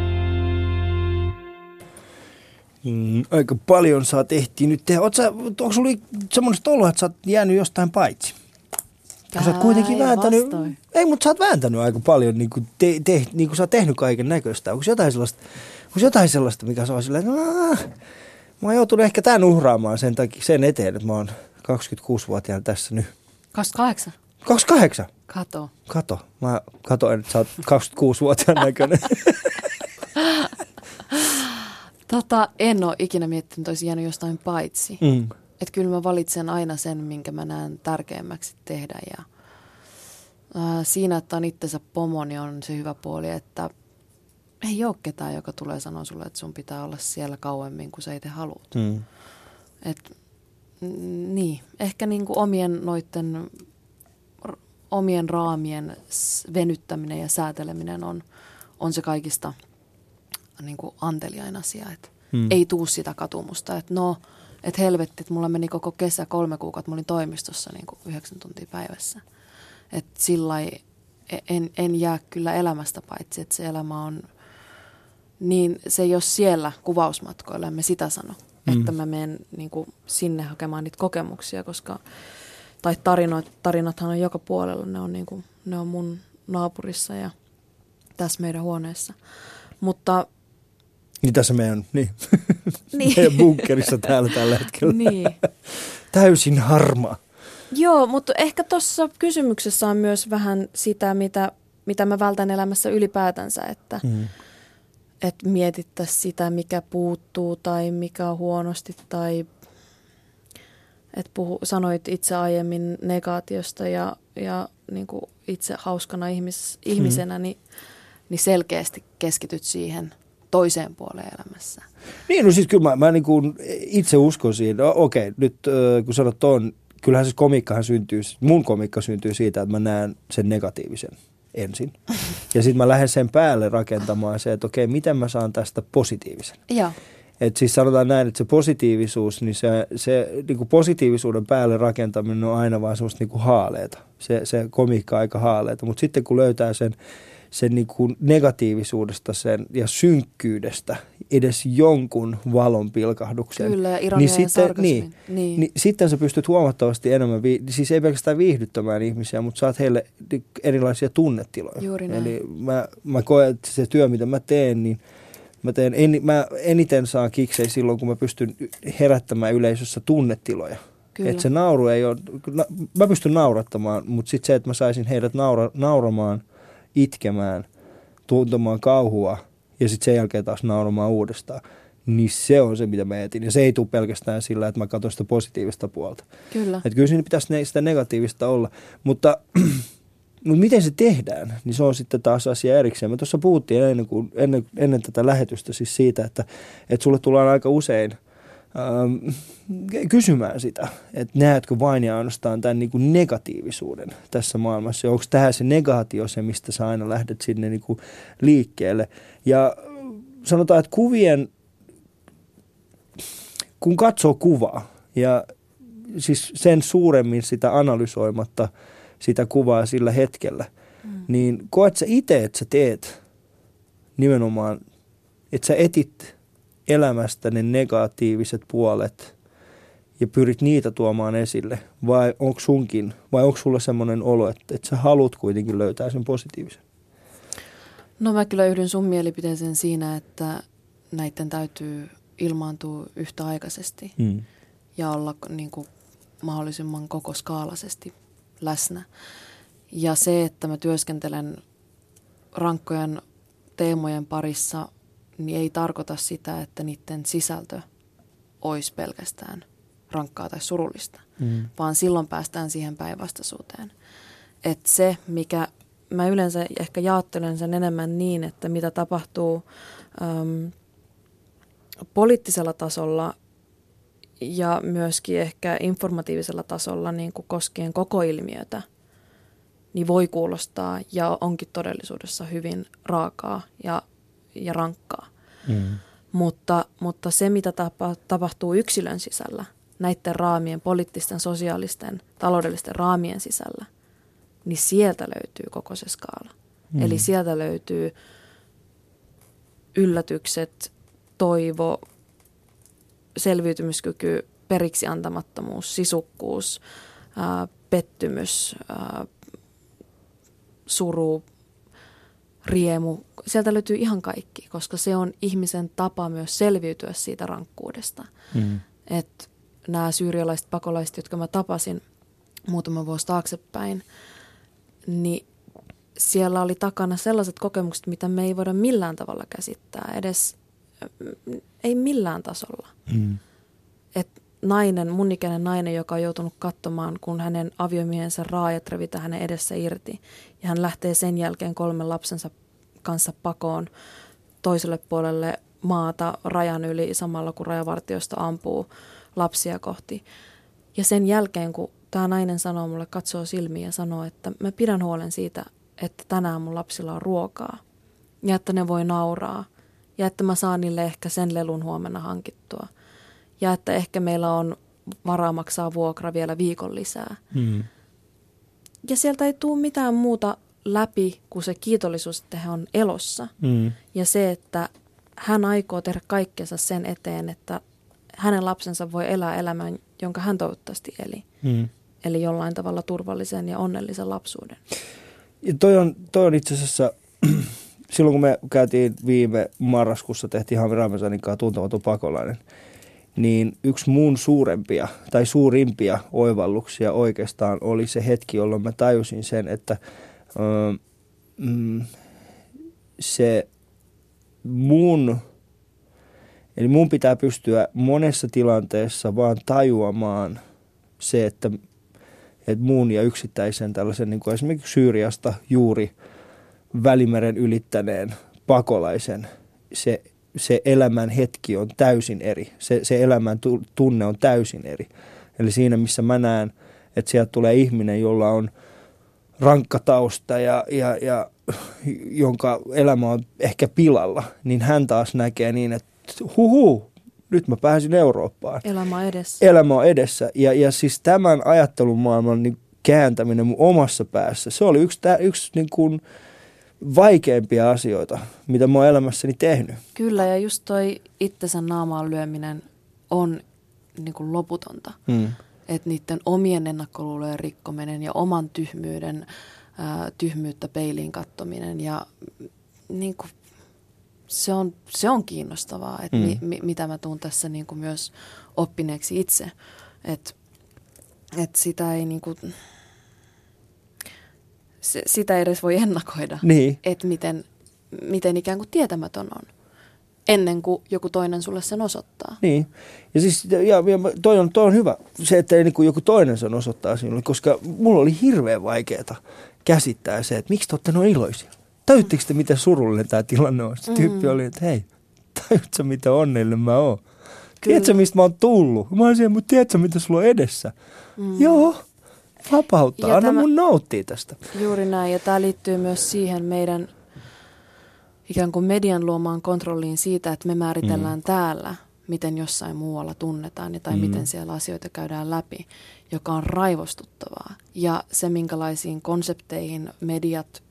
Mm, aika paljon saa tehtiin nyt tehdä. Sä, onko sulla semmoista oloa, että sä oot jäänyt jostain paitsi? Sä oot kuitenkin vääntänyt, vastoin. Ei, mutta sä oot vääntänyt aika paljon, niin kuin, te, te, niin kuin sä oot tehnyt kaiken näköistä. Onko jotain sellaista, onko jotain sellaista mikä se on silleen, että mä oon joutunut ehkä tämän uhraamaan sen, takia, sen eteen, että mä oon kaksikymmentäkuusivuotiaana tässä nyt. kaksikymmentäkahdeksan kaksikymmentäkahdeksan Kato. Kato. Mä katoin, että sä oot kaksikymmentäkuusivuotiaan näköinen. Tota, en ole ikinä miettinyt, että olisi jäänyt jostain paitsi. Mm. Että kyllä mä valitsen aina sen, minkä mä näen tärkeämmäksi tehdä. Ja, ää, siinä, että on itsensä pomo, niin on se hyvä puoli, että ei ole ketään, joka tulee sanoa sulle, että sun pitää olla siellä kauemmin, kuin sä itse haluat. Mm. Et, n- niin, ehkä niinku omien noitten... omien raamien venyttäminen ja sääteleminen on, on se kaikista niin kuin anteliain asia. Että hmm. ei tuu sitä katumusta. Että no, että helvetti, että mulla meni koko kesä kolme kuukautta, mä olin toimistossa niin kuin yhdeksän tuntia päivässä. Että sillai en, en jää kyllä elämästä paitsi, että se elämä on, niin se ei ole siellä kuvausmatkoilla, emme sitä sano. Hmm. Että mä menen niin kuin sinne hakemaan niitä kokemuksia, koska tai tarinot, tarinathan on joka puolella, ne on, niin kuin, ne on mun naapurissa ja tässä meidän huoneessa. Mutta... Niin tässä meidän, niin. niin. meidän bunkkerissa täällä tällä hetkellä. Niin. Täysin harmaa. Joo, mutta ehkä tuossa kysymyksessä on myös vähän sitä, mitä, mitä mä vältän elämässä ylipäätänsä, että mm. et mietittäisiin sitä, mikä puuttuu tai mikä on huonosti tai... Että puhu, sanoit itse aiemmin negaatiosta ja, ja niin kuin itse hauskana ihmis, ihmisenä, hmm. niin, niin selkeästi keskityt siihen toiseen puoleen elämässä. Niin, no siis kyllä mä, mä niin kuin itse uskon siihen. No, okei, nyt äh, kun sanot tuon, kyllähän se komikkahan syntyy, mun komikka syntyy siitä, että mä näen sen negatiivisen ensin. Ja sitten mä lähden sen päälle rakentamaan se, että okei, miten mä saan tästä positiivisen. Joo. Että siis sanotaan näin, että se positiivisuus, niin se, se niin kuin positiivisuuden päälle rakentaminen on aina vaan semmoista niin kuin haaleeta. Se, se komiikka on aika haaleeta, mutta sitten kun löytää sen, sen niin kuin negatiivisuudesta sen ja synkkyydestä edes jonkun valon pilkahduksen. Kyllä, ja ironia niin ja sitten, sarkasmi. niin, niin. niin sitten sä pystyt huomattavasti enemmän, siis ei pelkästään viihdyttämään ihmisiä, mutta saat heille erilaisia tunnetiloja. Juuri näin. Eli mä, mä koen, että se työ, mitä mä teen, niin Mä, teen, en, mä eniten saan kiksei silloin, kun mä pystyn herättämään yleisössä tunnetiloja. Että se nauru ei ole, na, mä pystyn naurattamaan, mutta sitten se, että mä saisin heidät naura, nauramaan, itkemään, tuntemaan kauhua ja sitten sen jälkeen taas nauramaan uudestaan, niin se on se, mitä mä etin. Ja se ei tule pelkästään sillä, että mä katson sitä positiivista puolta. Kyllä. Että kyllä siinä pitäisi sitä negatiivista olla, mutta mutta miten se tehdään, niin se on sitten taas asia erikseen. Me tuossa puhuttiin ennen, kuin, ennen, ennen tätä lähetystä siis siitä, että, että sulle tullaan aika usein ähm, kysymään sitä, että näetkö vain ja ainoastaan tämän niin kuin negatiivisuuden tässä maailmassa. Ja onko tämä se negaatio se, mistä sä aina lähdet sinne niin kuin liikkeelle. Ja sanotaan, että kuvien, kun katsoo kuvaa ja siis sen suuremmin sitä analysoimatta sitä kuvaa sillä hetkellä, mm. niin koet sä itse, että sä teet nimenomaan, että sä etit elämästä ne negatiiviset puolet ja pyrit niitä tuomaan esille, vai onko sunkin, vai onko sulla semmoinen olo, että, että sä haluat kuitenkin löytää sen positiivisen? No mä kyllä yhdyn sun mielipiteeseen siinä, että näiden täytyy ilmaantua yhtäaikaisesti mm. ja olla niin kuin mahdollisimman kokoskaalaisesti läsnä. Ja se, että mä työskentelen rankkojen teemojen parissa, niin ei tarkoita sitä, että niiden sisältö olisi pelkästään rankkaa tai surullista, mm. vaan silloin päästään siihen päinvastaisuuteen. Että se, mikä mä yleensä ehkä jaottelen sen enemmän niin, että mitä tapahtuu äm, poliittisella tasolla ja myöskin ehkä informatiivisella tasolla niin kuin koskien koko ilmiötä, niin voi kuulostaa ja onkin todellisuudessa hyvin raakaa ja, ja rankkaa. Mm. Mutta, mutta se, mitä tapa, tapahtuu yksilön sisällä, näiden raamien, poliittisten, sosiaalisten, taloudellisten raamien sisällä, niin sieltä löytyy koko se skaala. Mm. Eli sieltä löytyy yllätykset, toivo, selviytymiskyky, periksi antamattomuus, sisukkuus, ää, pettymys, ää, suru, riemu. Sieltä löytyy ihan kaikki, koska se on ihmisen tapa myös selviytyä siitä rankkuudesta. Mm. Että nämä syyrialaiset pakolaiset, jotka mä tapasin muutama vuosi taaksepäin, niin siellä oli takana sellaiset kokemukset, mitä me ei voida millään tavalla käsittää, edes ei millään tasolla. Mm. Että nainen, mun ikäinen nainen, joka on joutunut katsomaan, kun hänen aviomiehensä raajat revitään hänen edessä irti, ja hän lähtee sen jälkeen kolmen lapsensa kanssa pakoon toiselle puolelle maata rajan yli samalla, kun rajavartiosta ampuu lapsia kohti. Ja sen jälkeen, kun tämä nainen sanoo mulle, katsoo silmiin ja sanoo, että mä pidän huolen siitä, että tänään mun lapsilla on ruokaa ja että ne voi nauraa ja että mä saan niille ehkä sen lelun huomenna hankittua ja että ehkä meillä on varaa maksaa vuokra vielä viikon lisää. Mm. Ja sieltä ei tule mitään muuta läpi kuin se kiitollisuus, että he on elossa mm. ja se, että hän aikoo tehdä kaikkensa sen eteen, että hänen lapsensa voi elää elämän, jonka hän toivottavasti eli. Mm. Eli jollain tavalla turvallisen ja onnellisen lapsuuden. Ja toi on, toi on itse asiassa, silloin kun me käytiin viime marraskuussa, tehtiin Hami Ramesanin kanssa Tuntematon pakolainen, niin yksi mun suurempia tai suurimpia oivalluksia oikeastaan oli se hetki, jolloin mä tajusin sen, että öö, mm, se mun... Eli mun pitää pystyä monessa tilanteessa vaan tajuamaan se, että, että mun ja yksittäisen tällaisen niin kuin esimerkiksi Syyriasta juuri Välimeren ylittäneen pakolaisen, se, se elämän hetki on täysin eri. Se, se elämän tunne on täysin eri. Eli siinä, missä mä näen, että sieltä tulee ihminen, jolla on rankka tausta ja, ja, ja jonka elämä on ehkä pilalla, niin hän taas näkee niin, että huhu, nyt mä pääsin Eurooppaan. Elämä on edessä. Elämä on edessä. Ja, ja siis tämän ajattelumaailman niin kääntäminen mun omassa päässä, se oli yksi, tää, yksi niin kuin vaikeimpia asioita, mitä mä oon elämässäni tehnyt. Kyllä, ja just toi itsensä naamaan lyöminen on niin kuin loputonta. Hmm. Että niiden omien ennakkoluulojen rikkominen ja oman tyhmyyden, ää, tyhmyyttä peiliin kattominen ja niin kuin Se on, se on kiinnostavaa, että mm. mi, mi, mitä mä tuun tässä niin kuin myös oppineeksi itse. Että et sitä ei niin kuin, se, sitä ei edes voi ennakoida, niin. Että miten, miten ikään kuin tietämätön on, ennen kuin joku toinen sulle sen osoittaa. Niin, ja siis ja, ja toi, on, toi on hyvä, se, että ei niin kuin joku toinen sen osoittaa sinulle, koska mulla oli hirveän vaikeaa käsittää se, että miksi te olette noin iloisia. Tajuttiinko te, miten surullinen tämä tilanne on? Se tyyppi oli, että hei, tajutko miten onnellinen mä oon? Tiedätkö, mistä mä oon tullut? Mä oon siellä, mutta tiedätkö, mitä sulla on edessä? Mm. Joo, vapauttaa. Ja Anna tämä, mun nauttia tästä. Juuri näin, ja tämä liittyy myös siihen meidän ikään kuin median luomaan kontrolliin siitä, että me määritellään mm. täällä, miten jossain muualla tunnetaan tai mm. miten siellä asioita käydään läpi, joka on raivostuttavaa. Ja se, minkälaisiin konsepteihin mediat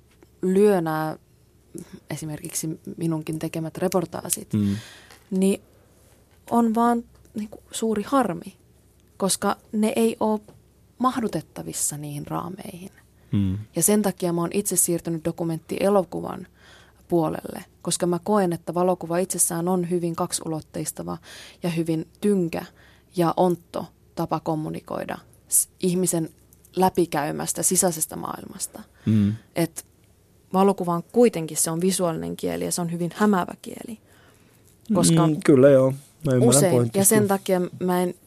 lyö nämä esimerkiksi minunkin tekemät reportaasit, mm. niin on vaan niin kuin suuri harmi, koska ne ei ole mahdutettavissa niihin raameihin. Mm. Ja sen takia mä oon itse siirtynyt dokumenttielokuvan puolelle, koska mä koen, että valokuva itsessään on hyvin kaksulotteistava ja hyvin tynkä ja ontto tapa kommunikoida ihmisen läpikäymästä sisäisestä maailmasta. Mm. Et valokuva kuitenkin se on visuaalinen kieli ja se on hyvin hämäävä kieli. Koska mm, kyllä joo. Usein, ja sen takia mä en...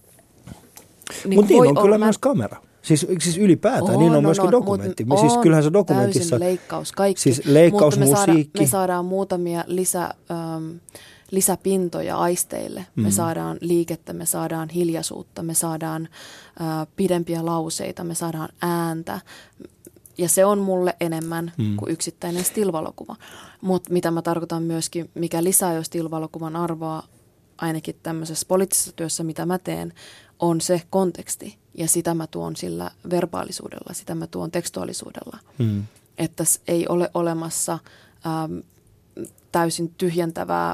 Niin mutta niin on olla, kyllä mä... myös kamera. Siis, siis ylipäätään, oh, niin on no, myöskin no, dokumentti. Mut, siis kyllähän se dokumentissa... Täysin leikkaus, kaikki. Siis leikkaus, mutta me musiikki. Saada, me saadaan muutamia lisä, ähm, lisäpintoja aisteille. Mm. Me saadaan liikettä, me saadaan hiljaisuutta, me saadaan äh, pidempiä lauseita, me saadaan ääntä. Ja se on mulle enemmän mm. kuin yksittäinen still-valokuva. Mutta mitä mä tarkoitan myöskin, mikä lisää jo still-valokuvan arvoa, ainakin tämmöisessä poliittisessa työssä, mitä mä teen, on se konteksti. Ja sitä mä tuon sillä verbaalisuudella, sitä mä tuon tekstuaalisuudella. Mm. Että ei ole olemassa ähm, täysin tyhjentävää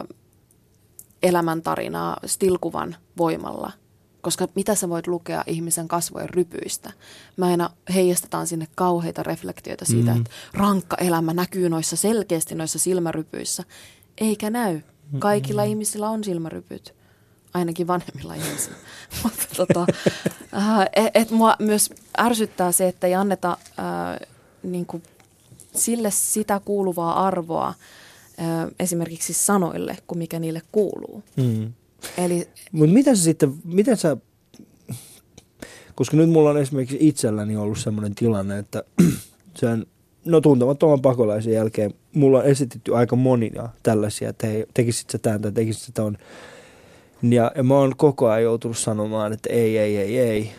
elämäntarinaa still-kuvan voimalla. Koska mitä sä voit lukea ihmisen kasvojen rypyistä? Mä aina heijastetaan sinne kauheita reflektioita siitä, mm. että rankka elämä näkyy noissa selkeästi noissa silmärypyissä. Eikä näy. Kaikilla mm. ihmisillä on silmärypyt. Ainakin vanhemmilla ihmisillä. Mutta tota, et, et mua myös ärsyttää se, että ei anneta äh, niinku sille sitä kuuluvaa arvoa äh, esimerkiksi sanoille, kuin mikä niille kuuluu. Mm. Eli, mutta miten sä sitten, miten sä, koska nyt mulla on esimerkiksi itselläni ollut sellainen tilanne, että sen, no tuntemattoman pakolaisen jälkeen mulla on esitetty aika monia tällaisia, että hei, tekisit sä tämän tai tekisit sä ton. Ja, ja mä oon koko ajan joutunut sanomaan, että ei, ei, ei, ei,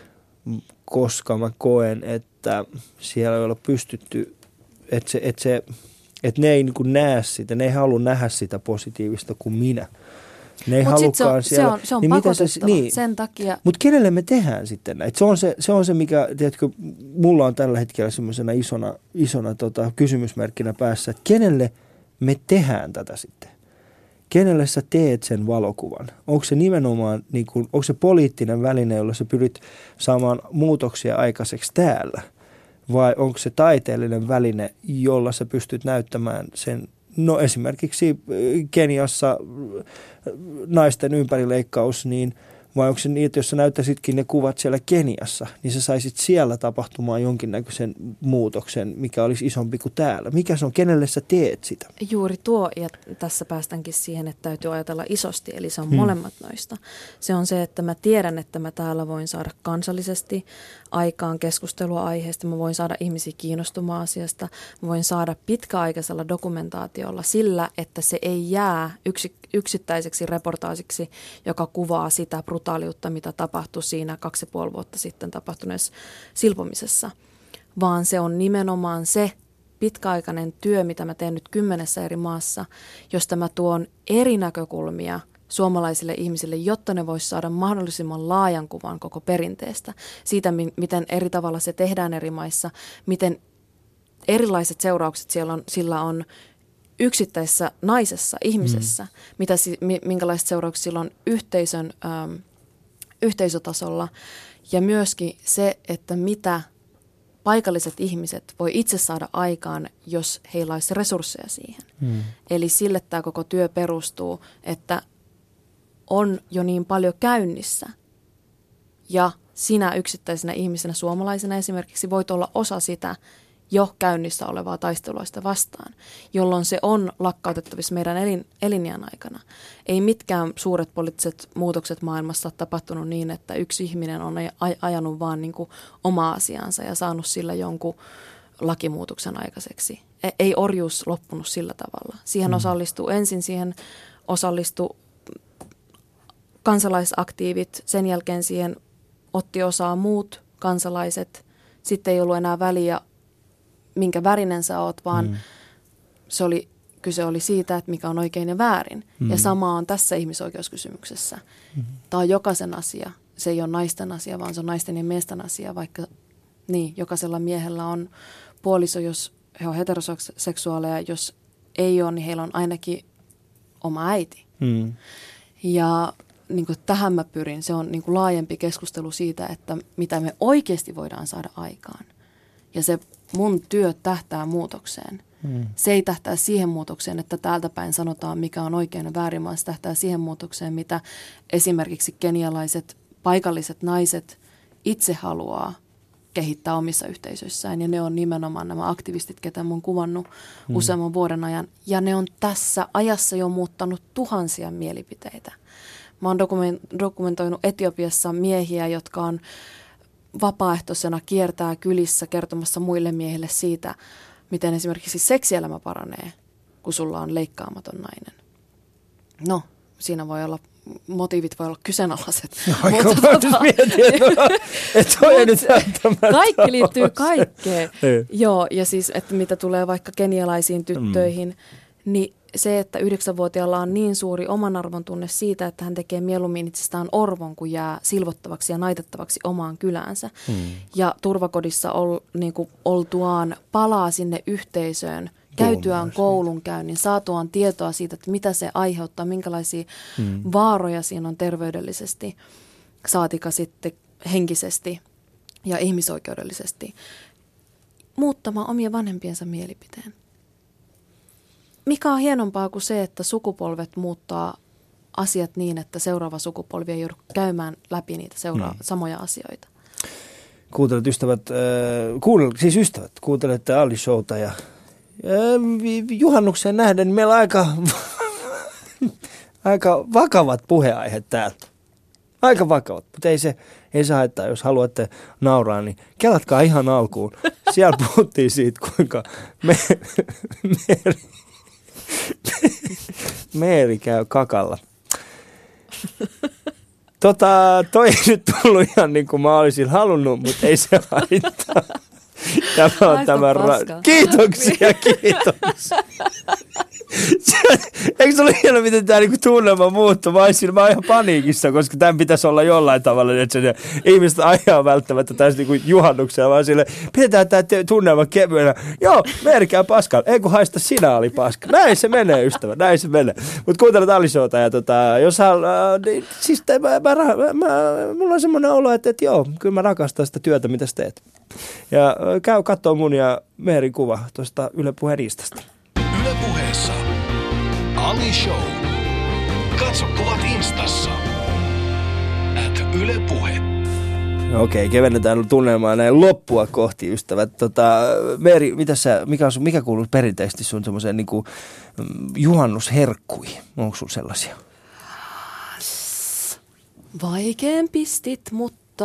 koska mä koen, että siellä ei ole pystytty, että, se, että, se, että ne ei niin kuin näe sitä, ne ei halua nähdä sitä positiivista kuin minä. Ne ei Mut halukaan se siellä. Se on, se on niin pakotettava niin. Sen takia. Mutta kenelle me tehdään sitten näitä? Se on se, se, on se mikä, tiedätkö, mulla on tällä hetkellä semmoisena isona, isona tota, kysymysmerkkinä päässä, että kenelle me tehdään tätä sitten? Kenelle sä teet sen valokuvan? Onko se nimenomaan, niin kun, onko se poliittinen väline, jolla sä pyrit saamaan muutoksia aikaiseksi täällä? Vai onko se taiteellinen väline, jolla sä pystyt näyttämään sen, no esimerkiksi Keniassa naisten ympärileikkaus, niin vai onko se niin, että jos sä näyttäisitkin ne kuvat siellä Keniassa, niin sä saisit siellä tapahtumaan jonkinnäköisen muutoksen, mikä olisi isompi kuin täällä. Mikä se on? Kenelle sä teet sitä? Juuri tuo, ja tässä päästäänkin siihen, että täytyy ajatella isosti, eli se on hmm. molemmat noista. Se on se, että mä tiedän, että mä täällä voin saada kansallisesti aikaan keskustelua aiheesta, mä voin saada ihmisiä kiinnostumaan asiasta, mä voin saada pitkäaikaisella dokumentaatiolla sillä, että se ei jää yksi, yksittäiseksi reportaasiksi, joka kuvaa sitä brutaaliutta, mitä tapahtui siinä kaksi ja puoli vuotta sitten tapahtuneessa silpomisessa, vaan se on nimenomaan se pitkäaikainen työ, mitä mä teen nyt kymmenessä eri maassa, josta mä tuon eri näkökulmia suomalaisille ihmisille, jotta ne vois saada mahdollisimman laajan kuvan koko perinteestä, siitä miten eri tavalla se tehdään eri maissa, miten erilaiset seuraukset siellä on, sillä on yksittäisessä naisessa, ihmisessä, mm. mitä, minkälaiset seuraukset sillä on yhteisön, ähm, yhteisötasolla ja myöskin se, että mitä paikalliset ihmiset voi itse saada aikaan, jos heillä olisi resursseja siihen. Mm. Eli sille tämä koko työ perustuu, että on jo niin paljon käynnissä ja sinä yksittäisenä ihmisenä, suomalaisena esimerkiksi, voit olla osa sitä jo käynnissä olevaa taisteluista vastaan, jolloin se on lakkautettavissa meidän elin, elinjään aikana. Ei mitkään suuret poliittiset muutokset maailmassa ole tapahtunut niin, että yksi ihminen on aj- ajanut vaan niin kuin omaa asiansa ja saanut sillä jonkun lakimuutoksen aikaiseksi. Ei orjuus loppunut sillä tavalla. Siihen mm. osallistuu ensin, siihen osallistui kansalaisaktiivit, sen jälkeen siihen otti osaa muut kansalaiset. Sitten ei ollut enää väliä, minkä värinen sä oot, vaan mm. se oli, kyse oli siitä, että mikä on oikein ja väärin. Mm. Ja sama on tässä ihmisoikeuskysymyksessä. Mm. Tämä on jokaisen asia. Se ei ole naisten asia, vaan se on naisten ja miesten asia, vaikka niin, jokaisella miehellä on puoliso, jos he on heteroseksuaaleja. Jos ei ole, niin heillä on ainakin oma äiti. Mm. Ja niin kuin tähän mä pyrin. Se on niin kuin laajempi keskustelu siitä, että mitä me oikeasti voidaan saada aikaan. Ja se mun työ tähtää muutokseen. Mm. Se ei tähtää siihen muutokseen, että täältä päin sanotaan, mikä on oikein ja väärin, vaan se tähtää siihen muutokseen, mitä esimerkiksi kenialaiset paikalliset naiset itse haluaa kehittää omissa yhteisöissään. Ja ne on nimenomaan nämä aktivistit, ketä mä oon kuvannut mm. useamman vuoden ajan. Ja ne on tässä ajassa jo muuttanut tuhansia mielipiteitä. Mä oon dokumentoinut Etiopiassa miehiä, jotka on vapaaehtoisena kiertää kylissä kertomassa muille miehille siitä, miten esimerkiksi seksielämä paranee, kun sulla on leikkaamaton nainen. No, siinä voi olla, motiivit voi olla kyseenalaiset. No, mutta tuota, mietin, että toi nyt kaikki liittyy kaikkeen. Joo, ja siis, että mitä tulee vaikka kenialaisiin tyttöihin, mm. niin se, että yhdeksänvuotiaalla on niin suuri oman arvon tunne siitä, että hän tekee mieluummin itsestään orvon, kun jää silvottavaksi ja naitettavaksi omaan kyläänsä. Hmm. Ja turvakodissa ol, niin kuin oltuaan palaa sinne yhteisöön, käytyään koulunkäynnin, saatuaan tietoa siitä, että mitä se aiheuttaa, minkälaisia hmm. vaaroja siinä on terveydellisesti, saatika sitten henkisesti ja ihmisoikeudellisesti, muuttamaan omia vanhempiensa mielipiteen. Mikä on hienompaa kuin se, että sukupolvet muuttaa asiat niin, että seuraava sukupolvi ei joudu käymään läpi niitä seura- hmm. samoja asioita. Kuuntelet ystävät, äh, kuunnel, siis ystävät, kuuntelette Ali Showta ja äh, juhannukseen nähden meillä on aika, aika vakavat puheaiheet täällä. Aika vakavat, mutta ei se, ei se haittaa, jos haluatte nauraa, niin kelatkaa ihan alkuun. Siellä puhuttiin siitä, kuinka me, Meeri, Meeri käy kakalla. Tota, toi ei nyt tullut ihan niin kuin mä olisin halunnut, mutta ei se haittaa. Tämä on tämä ra- Kiitoksia, kiitoksia. Eikö se ole hienoa, miten tämä niinku tunnelma muuttuu? Mä olisin, mä oon ihan paniikissa, koska tämän pitäisi olla jollain tavalla, että se ihmiset ajaa välttämättä tässä niinku juhannuksella, vaan sille pidetään tämä tunnelma kevyenä. Joo, merkää paskalla. Ei kun haista sinä oli paska. Näin se menee, ystävä, näin se menee. Mutta kuuntelet Ali Showta ja tota, jos haluaa, äh, niin, siis te, mä, mä, mä, mulla on semmoinen olo, että, että joo, kyllä mä rakastan sitä työtä, mitä sä teet. Ja äh, käy kattoo mun ja Meerin kuva tuosta Yle Puheen Instasta. Yle Puheessa Ali Show. Katso kuvat Instassa. At Yle Puhe. Okei, okay, kevennetään tunnelmaa näin loppua kohti, ystävät. Tota, Meeri, mitä sä, mikä, on sun, mikä kuuluu perinteisesti sun semmoiseen niin kuin juhannusherkkuihin? Onko sun sellaisia? Vaikeen pistit, mutta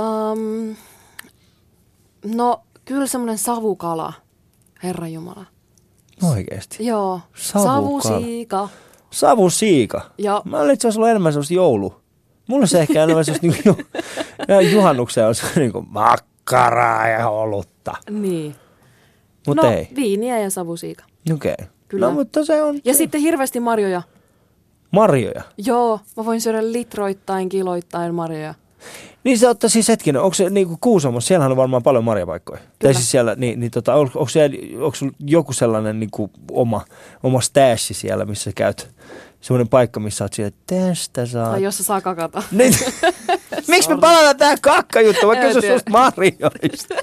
no kyllä semmoinen savukala, Herranjumala. Oikeesti? Joo, Savukala. savusiika. Savusiika? Joo. Mä olin itse asiassa ollut enemmän sellaista joulu. Mulla se ehkä enemmän sellaista niin kuin, juhannukseen on se niin kuin makkaraa ja olutta. Niin. Mut no, ei. viiniä ja savusiika. Okei. Okay. Kyllä. No, mutta se on... Ja se... sitten hirveästi marjoja. Marjoja? Joo, mä voin syödä litroittain, kiloittain marjoja. Niin se ottaa siis hetkinen, onko se niin kuin Kuusamossa, siellähän on varmaan paljon marjapaikkoja. Kyllä. Tai siis siellä, niin, niin tota, onko, onko, siellä, onko sulla joku sellainen niin kuin oma, oma stashsi siellä, missä käyt, semmoinen paikka, missä oot siellä, että tästä saa... Tai jossa saa kakata. Niin, miksi me palataan tähän kakkajuttuun? Mä kysyn susta marjoista.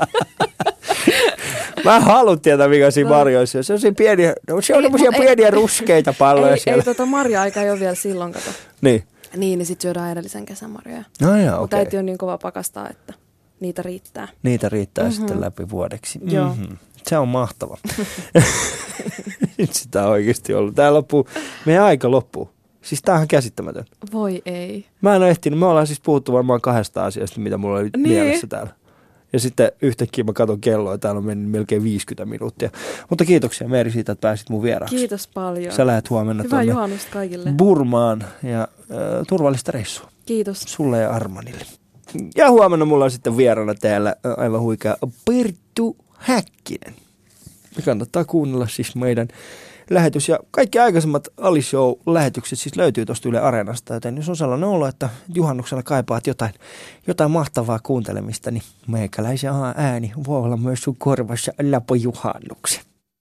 Mä haluan tietää, mikä siinä no. marjoissa. Se on siinä pieniä, no, se on semmoisia pieniä ei, ruskeita palloja ei, siellä. Ei tota marja-aika ei ole vielä silloin, kato. Niin. Niin, niin sitten syödään edellisen kesän marjoja. No joo, okei. Mutta äiti on niin kova pakastaa, että niitä riittää. Niitä riittää mm-hmm. sitten läpi vuodeksi. Joo. Mm-hmm. Se on mahtava. Nyt sitä on oikeasti ollut. Tää loppuu, meidän aika loppuu. Siis tää on käsittämätön. Voi ei. Mä en ole ehtinyt, me ollaan siis puhuttu varmaan kahdesta asiasta, mitä mulla oli niin. mielessä täällä. Ja sitten yhtäkkiä mä katson kelloa ja täällä on mennyt melkein viisikymmentä minuuttia. Mutta kiitoksia Meeri siitä, että pääsit mun vieraaksi. Kiitos paljon. Sä lähdet huomenna Hyvää juhannusta kaikille. Burmaan ja äh, turvallista reissua. Kiitos. Sulle ja Armanille. Ja huomenna mulla on sitten vieraana täällä aivan huikea Perttu Häkkinen. Me kannattaa kuunnella siis meidän lähetys. Ja kaikki aikaisemmat Ali Show-lähetykset siis löytyy tuosta Yle Areenasta. Joten jos on sellainen olo, että juhannuksena kaipaat jotain, jotain mahtavaa kuuntelemista, niin meikäläisen ääni voi olla myös sun korvassa läpöjuhannuksen.